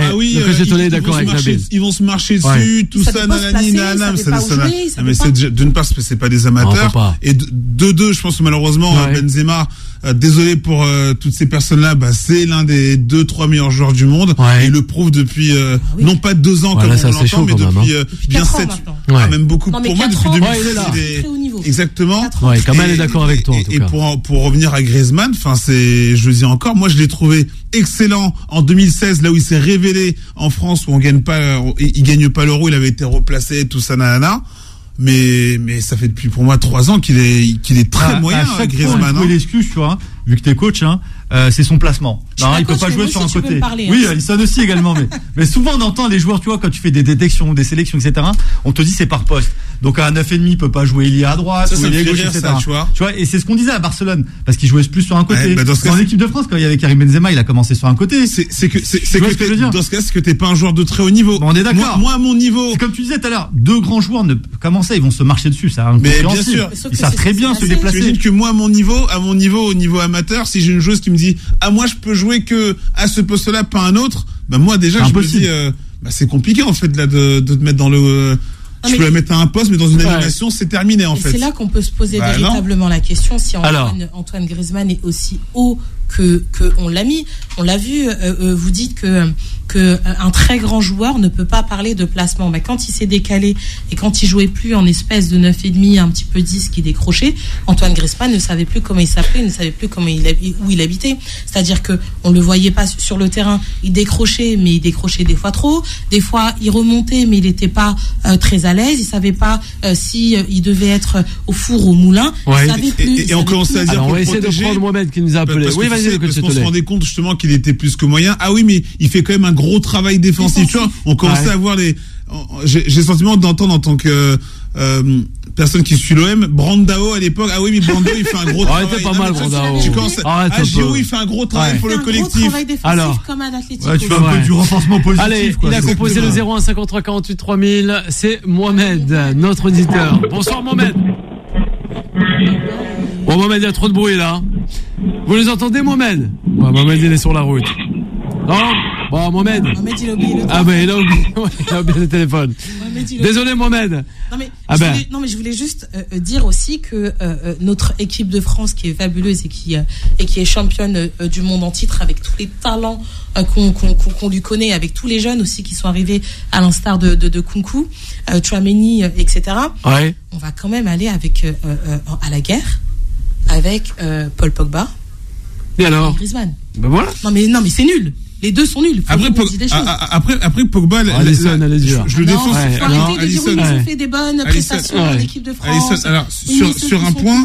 ils vont se marcher dessus, tout ça, nanani, nanana. Mais d'une part, c'est pas des amateurs. Et de deux, je pense que malheureusement, Benzema, désolé pour toutes ces personnes-là, c'est l'un des 2-3 meilleurs joueurs du monde. Et il le prouve depuis, non pas 2 ans comme on l'entend, mais depuis bien 7. Même beaucoup. Pour moi, depuis 2006, exactement. Kamel est d'accord avec toi, en tout cas. Et pour revenir à Griezmann, je le dis encore, moi, je l'ai trouvé excellent en 2016, là où il s'est révélé en France, où il gagne pas l'Euro, il avait été replacé, tout ça, nanana. Mais ça fait depuis pour moi 3 ans qu'il est très moyen, à chaque Griezmann. Fois, l'excuse, tu vois, vu que t'es coach, c'est son placement. Je Non, suis il peut d'accord, pas jouer mais sur moi un aussi, tu peux côté. me parler, Oui, hein. Alisson aussi également, mais souvent on entend les joueurs, tu vois, quand tu fais des détections, des sélections, etc. On te dit c'est par poste. Donc à 9,5, il peut pas jouer Elia à droite, Ça ou me Elia à fait gauche, rire, etc. ça, tu vois. Et c'est ce qu'on disait à Barcelone, parce qu'il jouait plus sur un côté. Ouais, bah, dans ce cas, en équipe de France, quand il y avait Karim Benzema, il a commencé sur un côté. C'est que Tu vois ce que je veux dire dans ce cas, c'est que t'es pas un joueur de très haut niveau. Bon, on est d'accord. Moi, à mon niveau. C'est comme tu disais tout à l'heure, deux grands joueurs comment ça, ils vont se marcher dessus, ça. Mais bien sûr. Ils savent très bien se déplacer. J'imagine que moi, à mon niveau, au niveau amateur, si j'ai une joueuse qui me dit, moi, je peux jouer que à ce poste-là, pas un autre, bah, moi, déjà, je me dis, c'est compliqué, en fait, là, de te mettre dans le, je peux la mettre à un poste, mais dans une animation, c'est terminé, en fait. C'est là qu'on peut se poser véritablement la question si Antoine Griezmann est aussi haut que on l'a mis. On l'a vu, vous dites que un très grand joueur ne peut pas parler de placement. Mais quand il s'est décalé et quand il jouait plus en espèce de 9,5, un petit peu 10 qui décrochait, Antoine Griezmann ne savait plus comment il s'appelait, ne savait plus où il habitait. C'est-à-dire que on le voyait pas sur le terrain. Il décrochait, mais il décrochait des fois trop. Des fois, il remontait, mais il n'était pas très à l'aise. Il savait pas si il devait être au four ou au moulin. Ouais. Il savait plus. Et on commençait à dire alors, pour on va essayer de prendre Mohamed qui nous a appelé. Oui, vas-y, parce qu'on se rendait compte justement qu'il était plus que moyen. Ah oui, mais il fait quand même un gros travail défensif. Tu vois, on commençait à voir j'ai le sentiment d'entendre en tant que personne qui suit l'OM, Brandao à l'époque. Ah oui, mais Brandao il fait un gros travail. Arrêtez pas mal, Brandao. Giroud il fait un gros travail pour le collectif. Gros travail défensif comme à l'Atlético. Tu fais un peu du renforcement positif. Allez, il a composé le 01 53 48 3000. C'est Mohamed, notre auditeur. Bonsoir Mohamed. Bon Mohamed, il y a trop de bruit là. Vous les entendez Mohamed? Ouais, Mohamed il est sur la route. Non. Bon Mohamed. Mohamed il a oublié le Ah ben il a oublié le téléphone. Désolé Mohamed. Non mais je voulais juste dire aussi que notre équipe de France qui est fabuleuse et qui est championne du monde en titre avec tous les talents qu'on lui connaît, avec tous les jeunes aussi qui sont arrivés à l'instar de Kunku, Tchouaméni, etc. Ouais. On va quand même aller avec à la guerre avec Paul Pogba. Et alors? Et Griezmann. Ben voilà. Non mais c'est nul. Les deux sont nuls. Après Pogba, je le défends. Faut arrêter de dire ils ont fait des bonnes prestations en équipe de France. Alors sur un point,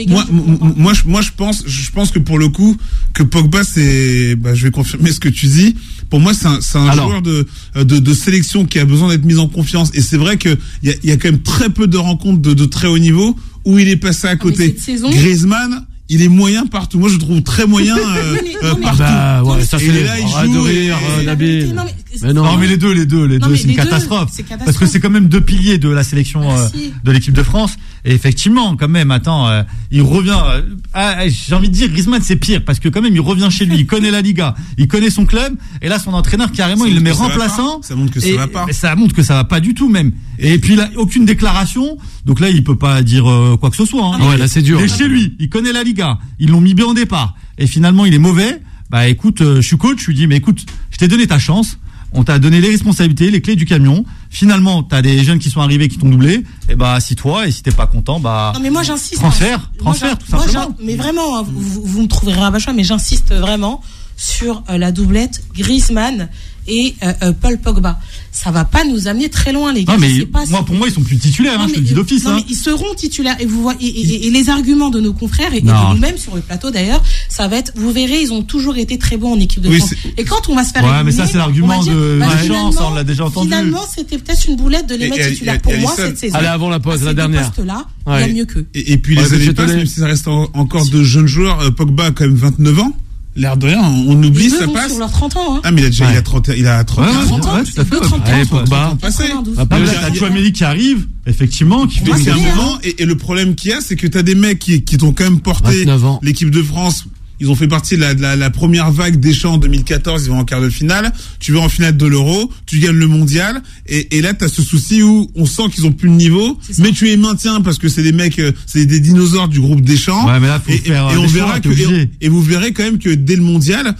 moi je pense que pour le coup que Pogba je vais confirmer ce que tu dis. Pour moi c'est un joueur de sélection qui a besoin d'être mis en confiance et c'est vrai que il y a quand même très peu de rencontres de très haut niveau où il est passé à côté. Griezmann il est moyen partout. Moi, je le trouve très moyen partout. Bah, ouais, ça fait là, il joue de rire, Nabil. Non, mais les deux, c'est une catastrophe. Parce que c'est quand même deux piliers de la sélection de l'équipe de France. Et effectivement, quand même, il revient. J'ai envie de dire, Griezmann, c'est pire parce que quand même, il revient chez lui. Il connaît la Liga, il connaît son club. Et là, son entraîneur carrément, il le met remplaçant. Ça montre que ça va pas. Ça montre que ça va pas du tout même. Et puis là, aucune déclaration. Donc là, il peut pas dire quoi que ce soit. Ouais, là, c'est dur. Il est chez lui, il connaît la Liga. Ils l'ont mis bien au départ. Et finalement, il est mauvais. Bah écoute, je suis coach, je lui dis, mais écoute, je t'ai donné ta chance. On t'a donné les responsabilités, les clés du camion. Finalement, t'as des jeunes qui sont arrivés, qui t'ont doublé. Et bah, assis-toi. Et si t'es pas content, bah. Non, mais moi, j'insiste. Transfert, tout simplement. Mais vraiment, vous me trouverez rabat-choix, mais j'insiste vraiment sur la doublette Griezmann et Paul Pogba. Ça va pas nous amener très loin, les gars. Non, mais pour moi, ils sont plus titulaires, je te le dis d'office. Non, mais ils seront titulaires. Et vous voyez, et les arguments de nos confrères et de nous-mêmes sur le plateau d'ailleurs, ça va être, vous verrez, ils ont toujours été très bons en équipe de France. Et quand on va se faire éliminer, mais ça, c'est l'argument de chance, on l'a déjà entendu. Finalement, c'était peut-être une boulette de les mettre titulaires. Pour moi, cette saison. Allez, avant la pause, la dernière. Là, il y a mieux qu'eux. Et puis les années passent, même si ça reste encore de jeunes joueurs, Pogba a quand même 29 ans. L'air de rien, on oublie, ça passe. Sur leurs 30 ans, hein. Ah, mais il a 30 ans. Ouais, tout à fait. Allez, Pogba. Là, t'as Tchouaméni qui arrive, effectivement, qui fait un moment. Et le problème qu'il y a, c'est que t'as des mecs qui t'ont quand même porté l'équipe de France. Ils ont fait partie de la première vague Deschamps en 2014, ils vont en quart de finale. Tu vas en finale de l'Euro, tu gagnes le mondial, et là t'as ce souci où on sent qu'ils ont plus de niveau, mais tu les maintiens parce que c'est des mecs, c'est des dinosaures du groupe Deschamps. Ouais, mais là, faut faire et on verra et vous verrez quand même que dès le mondial,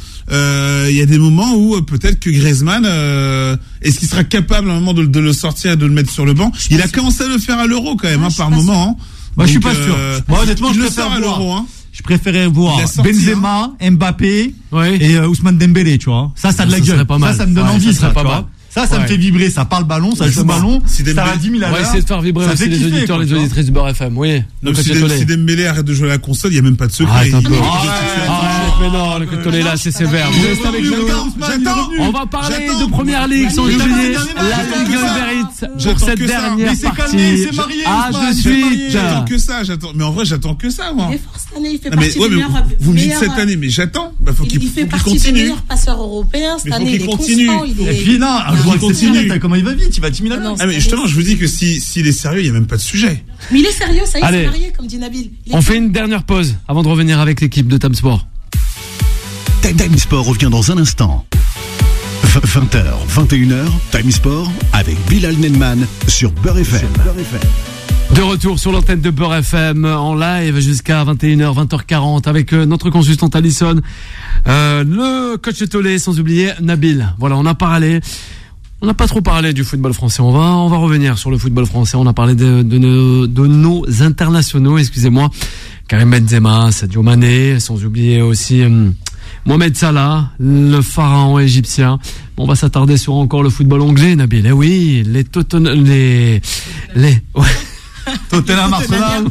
il y a des moments où peut-être que Griezmann, est-ce qu'il sera capable à un moment de le sortir et de le mettre sur le banc? Il a commencé à le faire à l'Euro quand même, par moment. Moi, je suis pas sûr. Moi, honnêtement, je préfère à l'Euro, Je préférais voir Benzema, Mbappé et Ousmane Dembélé, tu vois. Ça a de la gueule. Ça me donne envie, ça, tu vois. Ça me fait vibrer, ça parle ballon, ça joue ballon, ça va 10 000 à l'heure. On va essayer de faire vibrer aussi les auditeurs, les auditrices du Beurre FM, oui. Donc si Dembélé arrête de jouer à la console, il n'y a même pas de secret. Arrête un peu. Mais non, le Cotolet là, c'est sévère. Vous restez avec nous. On va parler de Première Ligue sans oublier la Ligue Uber Eats pour cette dernière partie. Ah, de suite. J'attends que ça, Mais en vrai, j'attends que ça, moi. Il est fort cette année, il fait partie des meilleurs. Vous me dites cette année, mais j'attends. Faut qu'il fait partie continue. des meilleurs passeurs européens cette année. Il est constant. Et puis là, un joueur exceptionnel, comment il va vite, il va 10 000 à l'heure. Mais justement, je vous dis que s'il est sérieux, il n'y a même pas de sujet. Mais il est sérieux, ça y est, c'est marié, comme dit Nabil. On fait une dernière pause avant de revenir avec l'équipe de Time Sport. Time Sport revient dans un instant. 20h, 21h, Time Sport avec Bilal Nenman sur Beurre FM. De retour sur l'antenne de Beurre FM en live jusqu'à 21h, 20h40 avec notre consultante Alison, le coach Tolé, sans oublier Nabil. Voilà, on n'a pas trop parlé du football français. On va revenir sur le football français. On a parlé de nos internationaux, excusez-moi. Karim Benzema, Sadio Mané, sans oublier aussi Mohamed Salah, le pharaon égyptien. On va s'attarder sur encore le football anglais, Nabil. Eh oui, Tottenham, Arsenal.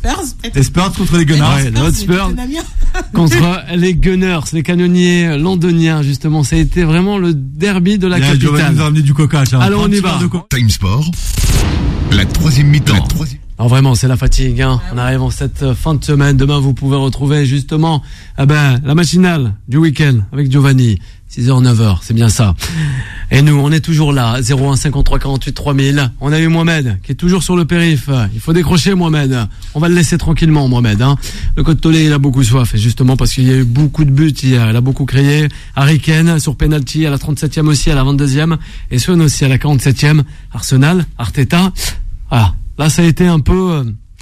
Spurs contre les Gunners. Ouais, Spurs contre les Gunners, les canonniers londoniens, justement. Ça a été vraiment le derby de la capitale. Giovanni nous a ramené du coca. Alors on y va. Time Sport, la troisième mi-temps. Alors vraiment, c'est la fatigue, hein. On arrive en cette fin de semaine. Demain, vous pouvez retrouver justement, la matinale du week-end avec Giovanni. 6h, 9h, c'est bien ça. Et nous, on est toujours là, 01 53 48 3000. On a eu Mohamed, qui est toujours sur le périph'. Il faut décrocher, Mohamed. On va le laisser tranquillement, Mohamed, hein. Le Côte Tolé, il a beaucoup soif, et justement parce qu'il y a eu beaucoup de buts hier. Il a beaucoup crié. Harry Kane sur penalty à la 37e aussi, à la 22e. Et Son aussi à la 47e. Arsenal, Arteta. Voilà. Là, ça a été un peu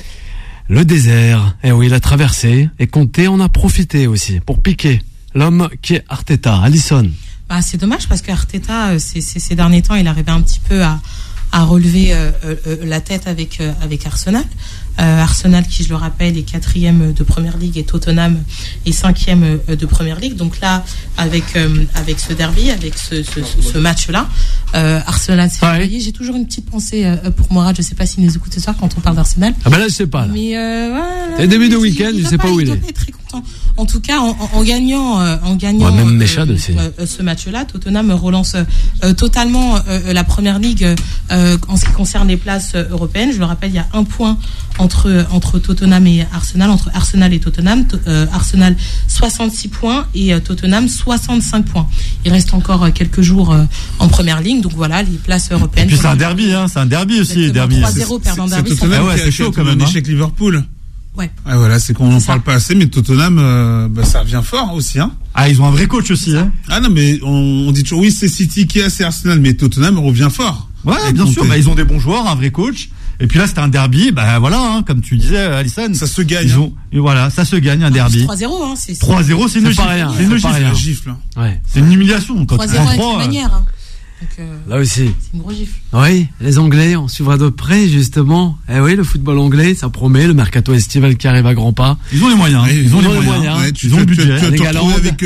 le désert. Et oui, il a traversé. Et Conte en a profité aussi pour piquer l'homme qui est Arteta. Alison. C'est dommage parce qu'Arteta, ces derniers temps, il arrivait un petit peu à relever la tête avec Arsenal. Arsenal, qui je le rappelle, est 4e de Première Ligue et Tottenham est 5e de Première Ligue. Donc là, avec ce derby, avec ce match-là, Arsenal s'est réveillé. J'ai toujours une petite pensée pour Morad. Je sais pas s'il nous écoute ce soir quand on parle d'Arsenal. Ah ben là, je sais pas. Là. Mais c'est début de week-end, je sais pas où il est. Il est très content. En tout cas, en gagnant même Méchad aussi. Ce match-là, Tottenham relance totalement la Première Ligue en ce qui concerne les places européennes. Je le rappelle, il y a un point entre Tottenham et Arsenal, entre Arsenal et Tottenham. Arsenal 66 points et Tottenham 65 points. Il reste encore quelques jours en Première Ligue, donc voilà, les places européennes. Et puis c'est un derby, hein, c'est un derby aussi. Derby. 3-0 perdant derby. C'est Tottenham qui a chaud comme un échec Liverpool. Ouais. Ah, voilà, c'est qu'on n'en parle pas assez, mais Tottenham, ça revient fort aussi, hein. Ah, ils ont un vrai coach aussi, hein. Ah non, mais on dit toujours, oui, c'est City qui a, c'est Arsenal, mais Tottenham revient fort. Ouais, bien sûr, ils ont des bons joueurs, un vrai coach. Et puis là, c'était un derby, voilà, hein, comme tu disais, Alison. Ça se gagne. Voilà, ça se gagne, un derby. 3-0, hein, 3-0, c'est une gifle. Ouais. C'est une humiliation. 3-0 avec une manière, hein. Donc, là aussi. C'est une grosse gifle. Oui, les Anglais, on suivra de près, justement. Eh oui, le football anglais, ça promet, le mercato estival qui arrive à grands pas. Ils ont les moyens. Ouais, ils ont les moyens. Ouais, ils ont le budget. Tu vas te retrouver avec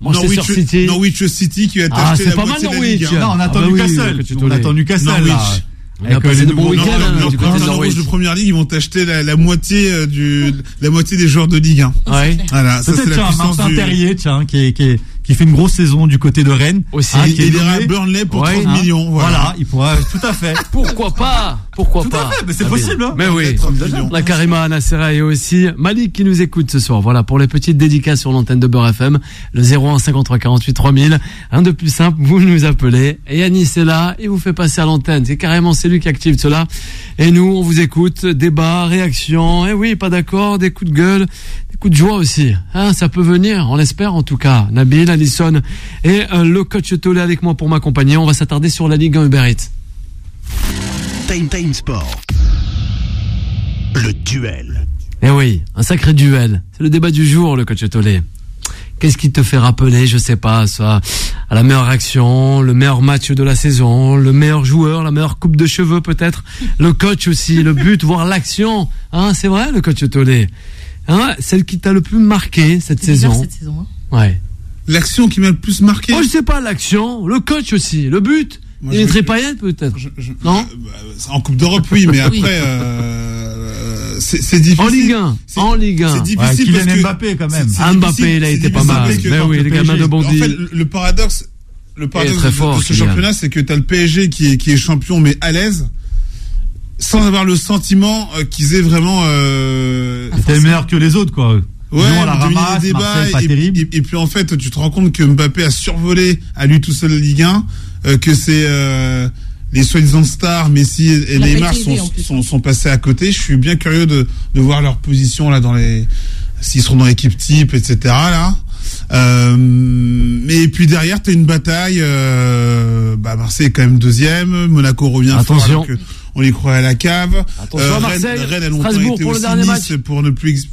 Norwich City qui va t'acheter la moitié de la Ligue. Non, on attend Newcastle. On attend Newcastle, là. On a passé de bons week-ends du côté de Norwich de Première Ligue, ils vont t'acheter la moitié des joueurs de Ligue 1. Ouais. Voilà, ça c'est la puissance Martin Terrier, qui fait une grosse saison du côté de Rennes. Aussi. Il ira à Burnley pour 30 millions. Voilà, il pourra, tout à fait. Pourquoi pas? Tout à fait, mais c'est possible, hein. Mais oui. La Karima Nassera et aussi Malik qui nous écoute ce soir. Voilà, pour les petites dédicaces sur l'antenne de Beurre FM, le 01 53 48 3000. Un de plus simple, vous nous appelez. Et Yannis est là, il vous fait passer à l'antenne. C'est lui qui active cela. Et nous, on vous écoute. Débat, réaction. Et oui, pas d'accord, des coups de gueule, des coups de joie aussi. Hein, ça peut venir, on l'espère en tout cas. Nabil, Alison et le coach Tolé avec moi pour m'accompagner. On va s'attarder sur la Ligue 1 Uber Eats. Time Sport. Le duel. Eh oui, un sacré duel. C'est le débat du jour, le coach Tolé. Qu'est-ce qui te fait rappeler, je sais pas, ça, à la meilleure action, le meilleur match de la saison, le meilleur joueur, la meilleure coupe de cheveux peut-être, le coach aussi, le but, voire l'action. Hein, c'est vrai, le coach Tolé. Hein, celle qui t'a le plus marqué cette saison. Cette saison, hein. Ouais. L'action qui m'a le plus marqué. Oh, je sais pas, l'action, le coach aussi, le but. Dimitri Payet peut-être. Non. En Coupe d'Europe, oui, mais après, c'est difficile. En Ligue 1. C'est difficile parce que Mbappé quand même. Mbappé, il a été pas mal. Mais oui, les gamins de Bondy. En fait, le paradoxe de ce championnat, c'est que t'as le PSG qui est champion mais à l'aise, sans avoir le sentiment qu'ils aient vraiment. C'était meilleur que les autres, quoi. Ouais, la ramasse, les débats, pas terrible. Et puis en fait, tu te rends compte que Mbappé a survolé à lui tout seul la Ligue 1, que c'est les soi-disant stars, Messi et Neymar sont passés à côté. Je suis bien curieux de voir leur position là s'ils seront dans l'équipe type, etc. là. Mais puis derrière, t'as une bataille. Marseille est quand même deuxième. Monaco revient fort alors que on les croit à la cave. Attention à Marseille. Rennes a longtemps Strasbourg été pour le aussi dernier match. pour ne plus.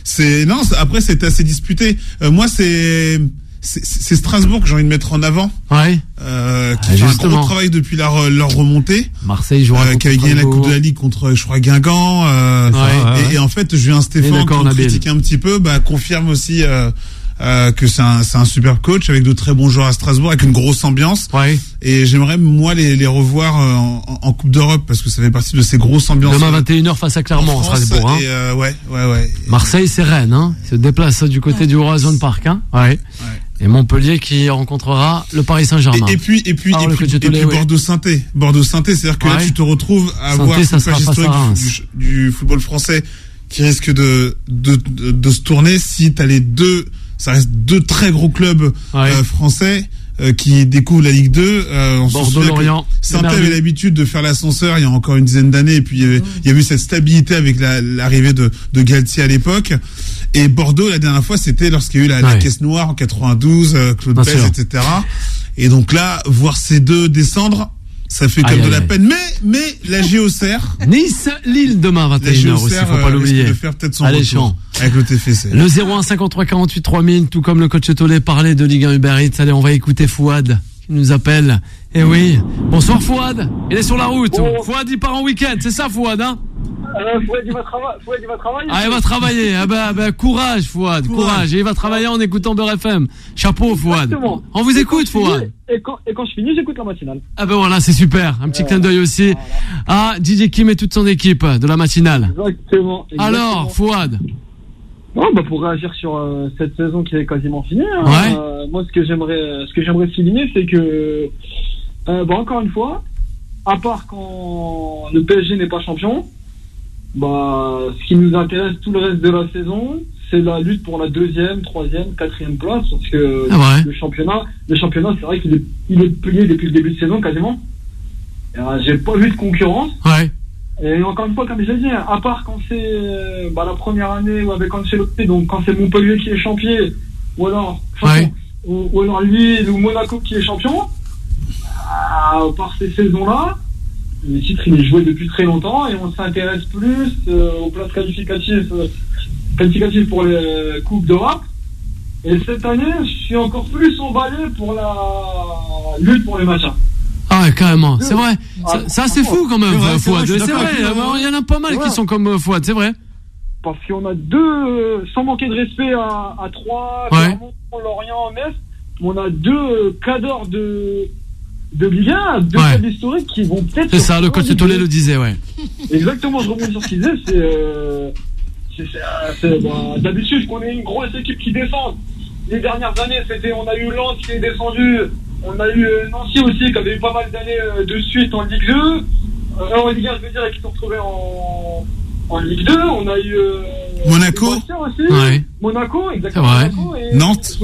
Après c'était assez disputé. Moi c'est Strasbourg que j'ai envie de mettre en avant. Ouais. Qui fait un gros travail depuis leur remontée. Marseille jouera qui a gagné la Coupe de la Ligue contre, je crois, Guingamp. Et en fait, Julien Stéphane, qui critique un petit peu, confirme aussi que c'est un super coach avec de très bons joueurs à Strasbourg, avec une grosse ambiance. Ouais. Et j'aimerais moi les revoir en Coupe d'Europe parce que ça fait partie de ces grosses ambiances. Demain 21h face à Clermont, Strasbourg. Et ouais. Marseille, c'est Rennes, hein. Il se déplace du côté du Horizon Park, hein. Ouais. Et Montpellier qui rencontrera le Paris Saint-Germain. Et puis Bordeaux-Sainté. Bordeaux-Sainté, c'est-à-dire que là, tu te retrouves à voir une page historique du football français qui risque de se tourner si t'as ça reste deux très gros clubs français qui découvrent la Ligue 2. Bordeaux-Lorient. Sainté avait l'habitude de faire l'ascenseur il y a encore une dizaine d'années, et puis il y a eu cette stabilité avec l'arrivée de Galtier à l'époque. Et Bordeaux, la dernière fois, c'était lorsqu'il y a eu la caisse noire en 92, Claude Besse, etc. Et donc là, voir ces deux descendre, ça fait comme de la peine. Mais la Géocère. Nice, Lille demain 21h aussi, faut pas l'oublier. De faire peut-être son retour avec le TFC. Le 01 53 48 3000, tout comme le coach Tollet parlait de Ligue 1 Uber Eats. Allez, on va écouter Fouad qui nous appelle. Eh oui. Bonsoir Fouad. Il est sur la route. Bon. Fouad, il part en week-end. C'est ça Fouad, hein? Fouad, il va travailler. Ah, il va travailler. Courage, Fouad. Courage. Et il va travailler en écoutant Beurre FM. Chapeau, Fouad. Exactement. On vous écoute, Fouad. Et quand je finis, j'écoute la matinale. Ah ben voilà, c'est super. Un petit clin d'œil aussi à DJ Kim et toute son équipe de la matinale. Exactement. Alors, Fouad. Pour réagir sur cette saison qui est quasiment finie, moi, ce que j'aimerais souligner, c'est que, encore une fois, à part quand le PSG n'est pas champion, ce qui nous intéresse tout le reste de la saison, c'est la lutte pour la 2e, 3e, 4e place, parce que le championnat, c'est vrai qu'il est plié depuis le début de saison quasiment. J'ai pas vu de concurrence. Ouais. Et encore une fois, comme je l'ai dit, à part quand c'est la première année ou avec Ancelotti, donc quand c'est Montpellier qui est champion, ou alors Lille ou Monaco qui est champion, par ces saisons-là, le titre il est joué depuis très longtemps et on s'intéresse plus aux places qualificatives pour les Coupes d'Europe. Et cette année, je suis encore plus emballé pour la lutte pour les matchs. Ah ouais, carrément, c'est vrai. Ça c'est fou quand même, Fouad. C'est vrai, il y en a pas mal qui sont comme Fouad, c'est vrai. Parce qu'on a deux, sans manquer de respect à Troyes, Clermont, Lorient, Metz, on a deux cadors de Ligue 1, deux clubs historiques qui vont peut-être... C'est ça, le coach Tollet le disait, ouais. Exactement, je rebondis sur ce qu'il disait, d'habitude, qu'on ait une grosse équipe qui descend. Les dernières années, on a eu Lens qui est descendu, on a eu Nancy aussi qui avait eu pas mal d'années de suite en Ligue 2, en Ligue 1 je veux dire, et qui sont retrouvés en Ligue 2, on a eu Monaco aussi, Monaco, exactement, Monaco, et Nantes,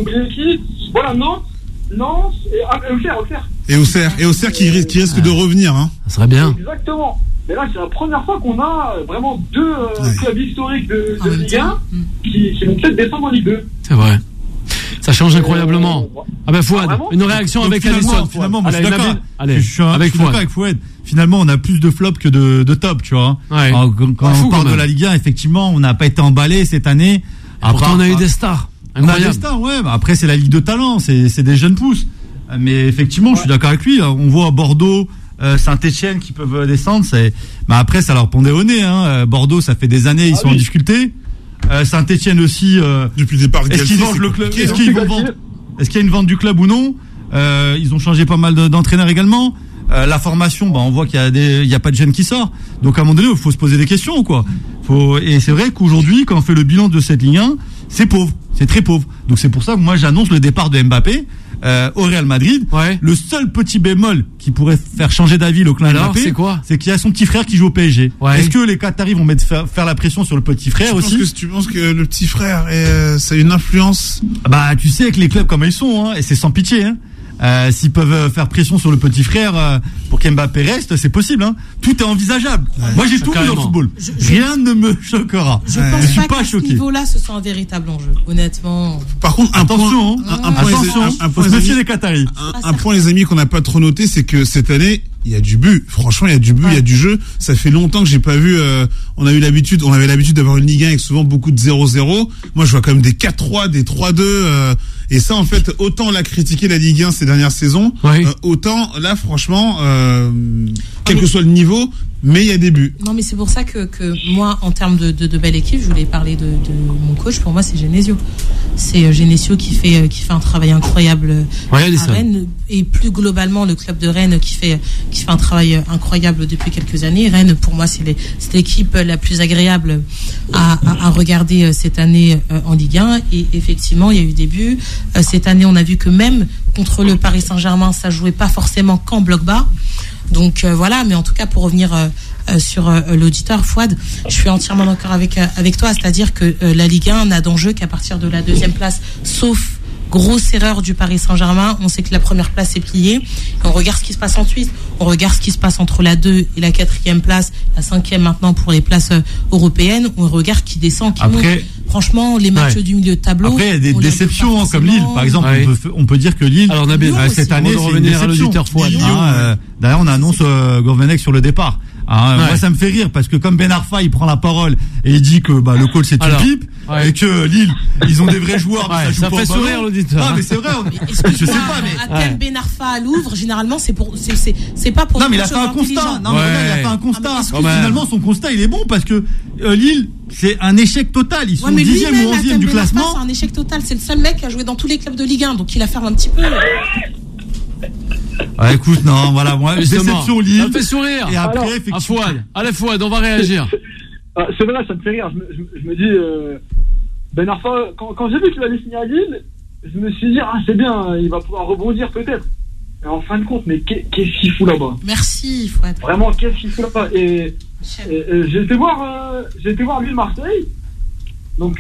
Nantes et Auxerre qui risque de revenir, hein. Ça serait bien. Exactement. Mais là, c'est la première fois qu'on a vraiment deux clubs historiques de Ligue 1 qui vont peut-être descendre en Ligue 2. C'est vrai. Ça change incroyablement. Fouad, une réaction avec Alisson. Finalement, moi, je suis d'accord. Je suis d'accord avec Fouad. Finalement, on a plus de flops que de top, tu vois. Ouais. Quand on parle de la Ligue 1, effectivement, on n'a pas été emballé cette année. Pourtant, on a eu des stars. On a des stars, ouais. Après, c'est la Ligue de talent, c'est des jeunes pousses. Mais effectivement, je suis d'accord avec lui. On voit Bordeaux, Saint-Etienne qui peuvent descendre. Mais après, ça leur pondait au nez. Hein. Bordeaux, ça fait des années, ils sont en difficulté. Saint-Etienne aussi. Depuis le départ, est-ce qu'ils vendent le club? Est-ce qu'il y a une vente du club ou non? Ils ont changé pas mal d'entraîneurs également. La formation, on voit qu'il y a pas de jeunes qui sort. Donc à un moment donné, il faut se poser des questions, quoi. Et c'est vrai qu'aujourd'hui, quand on fait le bilan de cette Ligue 1, c'est pauvre, c'est très pauvre. Donc c'est pour ça que moi j'annonce le départ de Mbappé au Real Madrid. Ouais. Le seul petit bémol qui pourrait faire changer d'avis le clan Mbappé, c'est quoi ? C'est qu'il y a son petit frère qui joue au PSG. Ouais. Est-ce que les Qataris vont faire la pression sur le petit frère aussi ? Tu penses que le petit frère, ça a une influence ? Bah, tu sais que les clubs comme ils sont, et c'est sans pitié, s'ils peuvent faire pression sur le petit frère pour qu'Mbappé reste, c'est possible. Tout est envisageable. Moi, j'ai tout vu dans le football. Rien ne me choquera. Je pense pas qu'à ce niveau-là, ce soit un véritable enjeu. Honnêtement. Par contre, attention, faut se méfier des Qataris. Un point, les amis, qu'on n'a pas trop noté, c'est que cette année, il y a du but. Franchement, il y a du but, il y a du jeu. Ça fait longtemps que j'ai pas vu. On avait l'habitude d'avoir une Ligue 1 avec souvent beaucoup de 0-0. Moi, je vois quand même des 4-3, des 3-2. Et ça, en fait, autant on l'a critiqué la Ligue 1 ces dernières saisons, autant là, franchement, quel que soit le niveau, mais il y a des buts. Non, mais c'est pour ça que moi, en termes de belle équipe, je voulais parler de mon coach. Pour moi, c'est Genesio. C'est Genesio qui fait un travail incroyable à Rennes, et plus globalement le club de Rennes qui fait un travail incroyable depuis quelques années. Rennes, pour moi, c'est l'équipe la plus agréable à regarder cette année en Ligue 1. Et effectivement, il y a eu des buts. Cette année, on a vu que même contre le Paris Saint-Germain, ça jouait pas forcément qu'en bloc bas. Donc voilà, mais en tout cas, pour revenir sur l'auditeur, Fouad, je suis entièrement d'accord avec toi, c'est-à-dire que la Ligue 1 n'a d'enjeu qu'à partir de la deuxième place, sauf grosse erreur du Paris Saint-Germain. On sait que la première place est pliée. On regarde ce qui se passe ensuite. On regarde ce qui se passe entre la 2 et la 4e place, la 5e maintenant pour les places européennes. On regarde qui descend, qui monte. Franchement, les matchs du milieu de tableau. Après, il y a des déceptions comme Lille, par exemple. On peut dire que Lille, alors, cette année, c'est une déception. D'ailleurs, on annonce Gourvenec sur le départ. Moi, ça me fait rire parce que comme Ben Arfa, il prend la parole et il dit que le coach c'est une pipe et que Lille, ils ont des vrais joueurs. Mais ça fait sourire l'auditeur. Ah, mais c'est vrai. Je sais pas, mais à thème Ben Arfa à Louvre, généralement, c'est pas pour. Non, mais il a fait un constat. Non, mais il a fait un constat. Finalement, son constat, il est bon parce que Lille, c'est un échec total. Ils sont 10e ou 11e du classement. C'est un échec total. C'est le seul mec qui a joué dans tous les clubs de Ligue 1, donc il a fermé un petit peu. Écoute, non, voilà, moi, déception Lille. Ça me fait sourire. Et après, effectivement. Allez, Fouad, on va réagir. C'est vrai, ça me fait rire. Je me dis, Ben Arfa, quand j'ai vu qu'il allait signer à Lille, je me suis dit, c'est bien, il va pouvoir rebondir peut-être. Et en fin de compte, mais qu'est-ce qu'il fout là-bas ? Merci, Fouad. Vraiment, qu'est-ce qu'il fout là-bas ? Et j'ai été voir Lille-Marseille. Donc,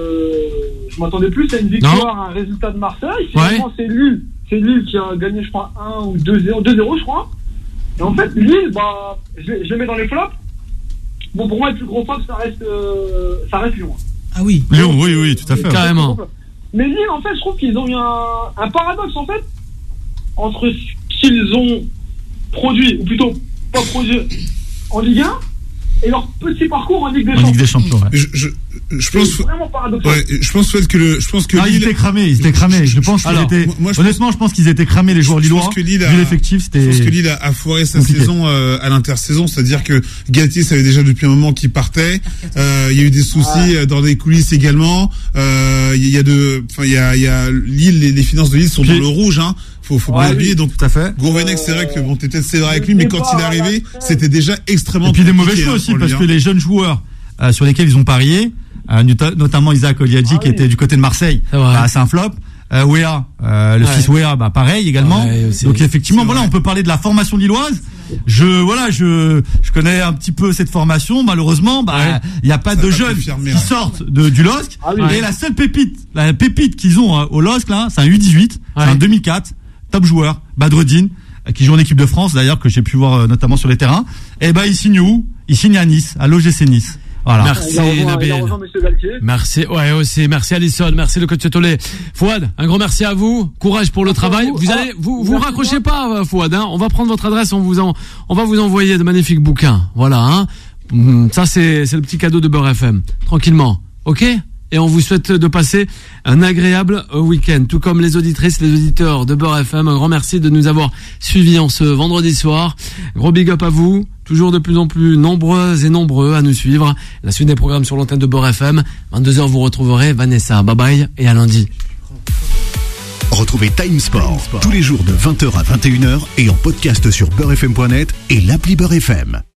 je m'attendais plus à une victoire, à un résultat de Marseille. Finalement, c'est Lille qui a gagné, je crois, 1 ou 2-0, je crois. Et en fait, Lille, je les mets dans les flops. Bon, pour moi, le plus gros flop, ça reste Lyon. Ah oui. Lyon, oui, tout à fait. Carrément. Mais Lille, en fait, je trouve qu'ils ont eu un paradoxe, en fait, entre ce qu'ils ont produit, ou plutôt pas produit en Ligue 1, et leur petit parcours en Ligue des Champions. Ligue des Champions, ouais. Je pense vraiment paradoxal. Ouais, je pense que Lille... ils étaient cramés. Je pense qu'ils étaient cramés, les joueurs lillois. Vu l'effectif, c'était. Je pense que Lille a foiré sa saison à l'intersaison, c'est-à-dire que Galtier savait déjà depuis un moment qu'il partait. Il y a eu des soucis dans les coulisses également. Il y a Lille, les finances de Lille sont dans le rouge, hein. Faut bien oublier, donc tout à fait. Gourvenec, c'est vrai que t'es peut-être sévère avec lui, mais quand il est arrivé, c'était déjà extrêmement. Et puis des mauvais choix aussi, parce que les jeunes joueurs sur lesquels ils ont parié, notamment Isaac Oliadji qui était du côté de Marseille, c'est un flop. Wea, fils Wea, pareil également. Donc effectivement, on peut parler de la formation lilloise. Je connais un petit peu cette formation. Malheureusement, il y a pas de jeunes qui sortent du LOSC. Et la seule pépite qu'ils ont au LOSC là, c'est un U18, c'est un 2004, top joueur, Badreddine, qui joue en équipe de France d'ailleurs, que j'ai pu voir notamment sur les terrains. Et il signe où ? Il signe à Nice, à l'OGC Nice. Voilà. Merci Nabil. Merci, aussi. Merci Alisson. Merci le coach Tolé. Fouad, un grand merci à vous. Courage pour le travail. Vous raccrochez pas, Fouad, hein. On va prendre votre adresse, on va vous envoyer de magnifiques bouquins. Voilà, hein. Ça, c'est le petit cadeau de Beurre FM. Tranquillement. OK? Et on vous souhaite de passer un agréable week-end, tout comme les auditrices, les auditeurs de Beurre FM. Un grand merci de nous avoir suivis en ce vendredi soir. Gros big up à vous, toujours de plus en plus nombreuses et nombreux à nous suivre. La suite des programmes sur l'antenne de Beurre FM. 22h, vous retrouverez Vanessa. Bye bye et à lundi. Retrouvez Time Sport tous les jours de 20h à 21h et en podcast sur beurrefm.net et l'appli Beurre FM.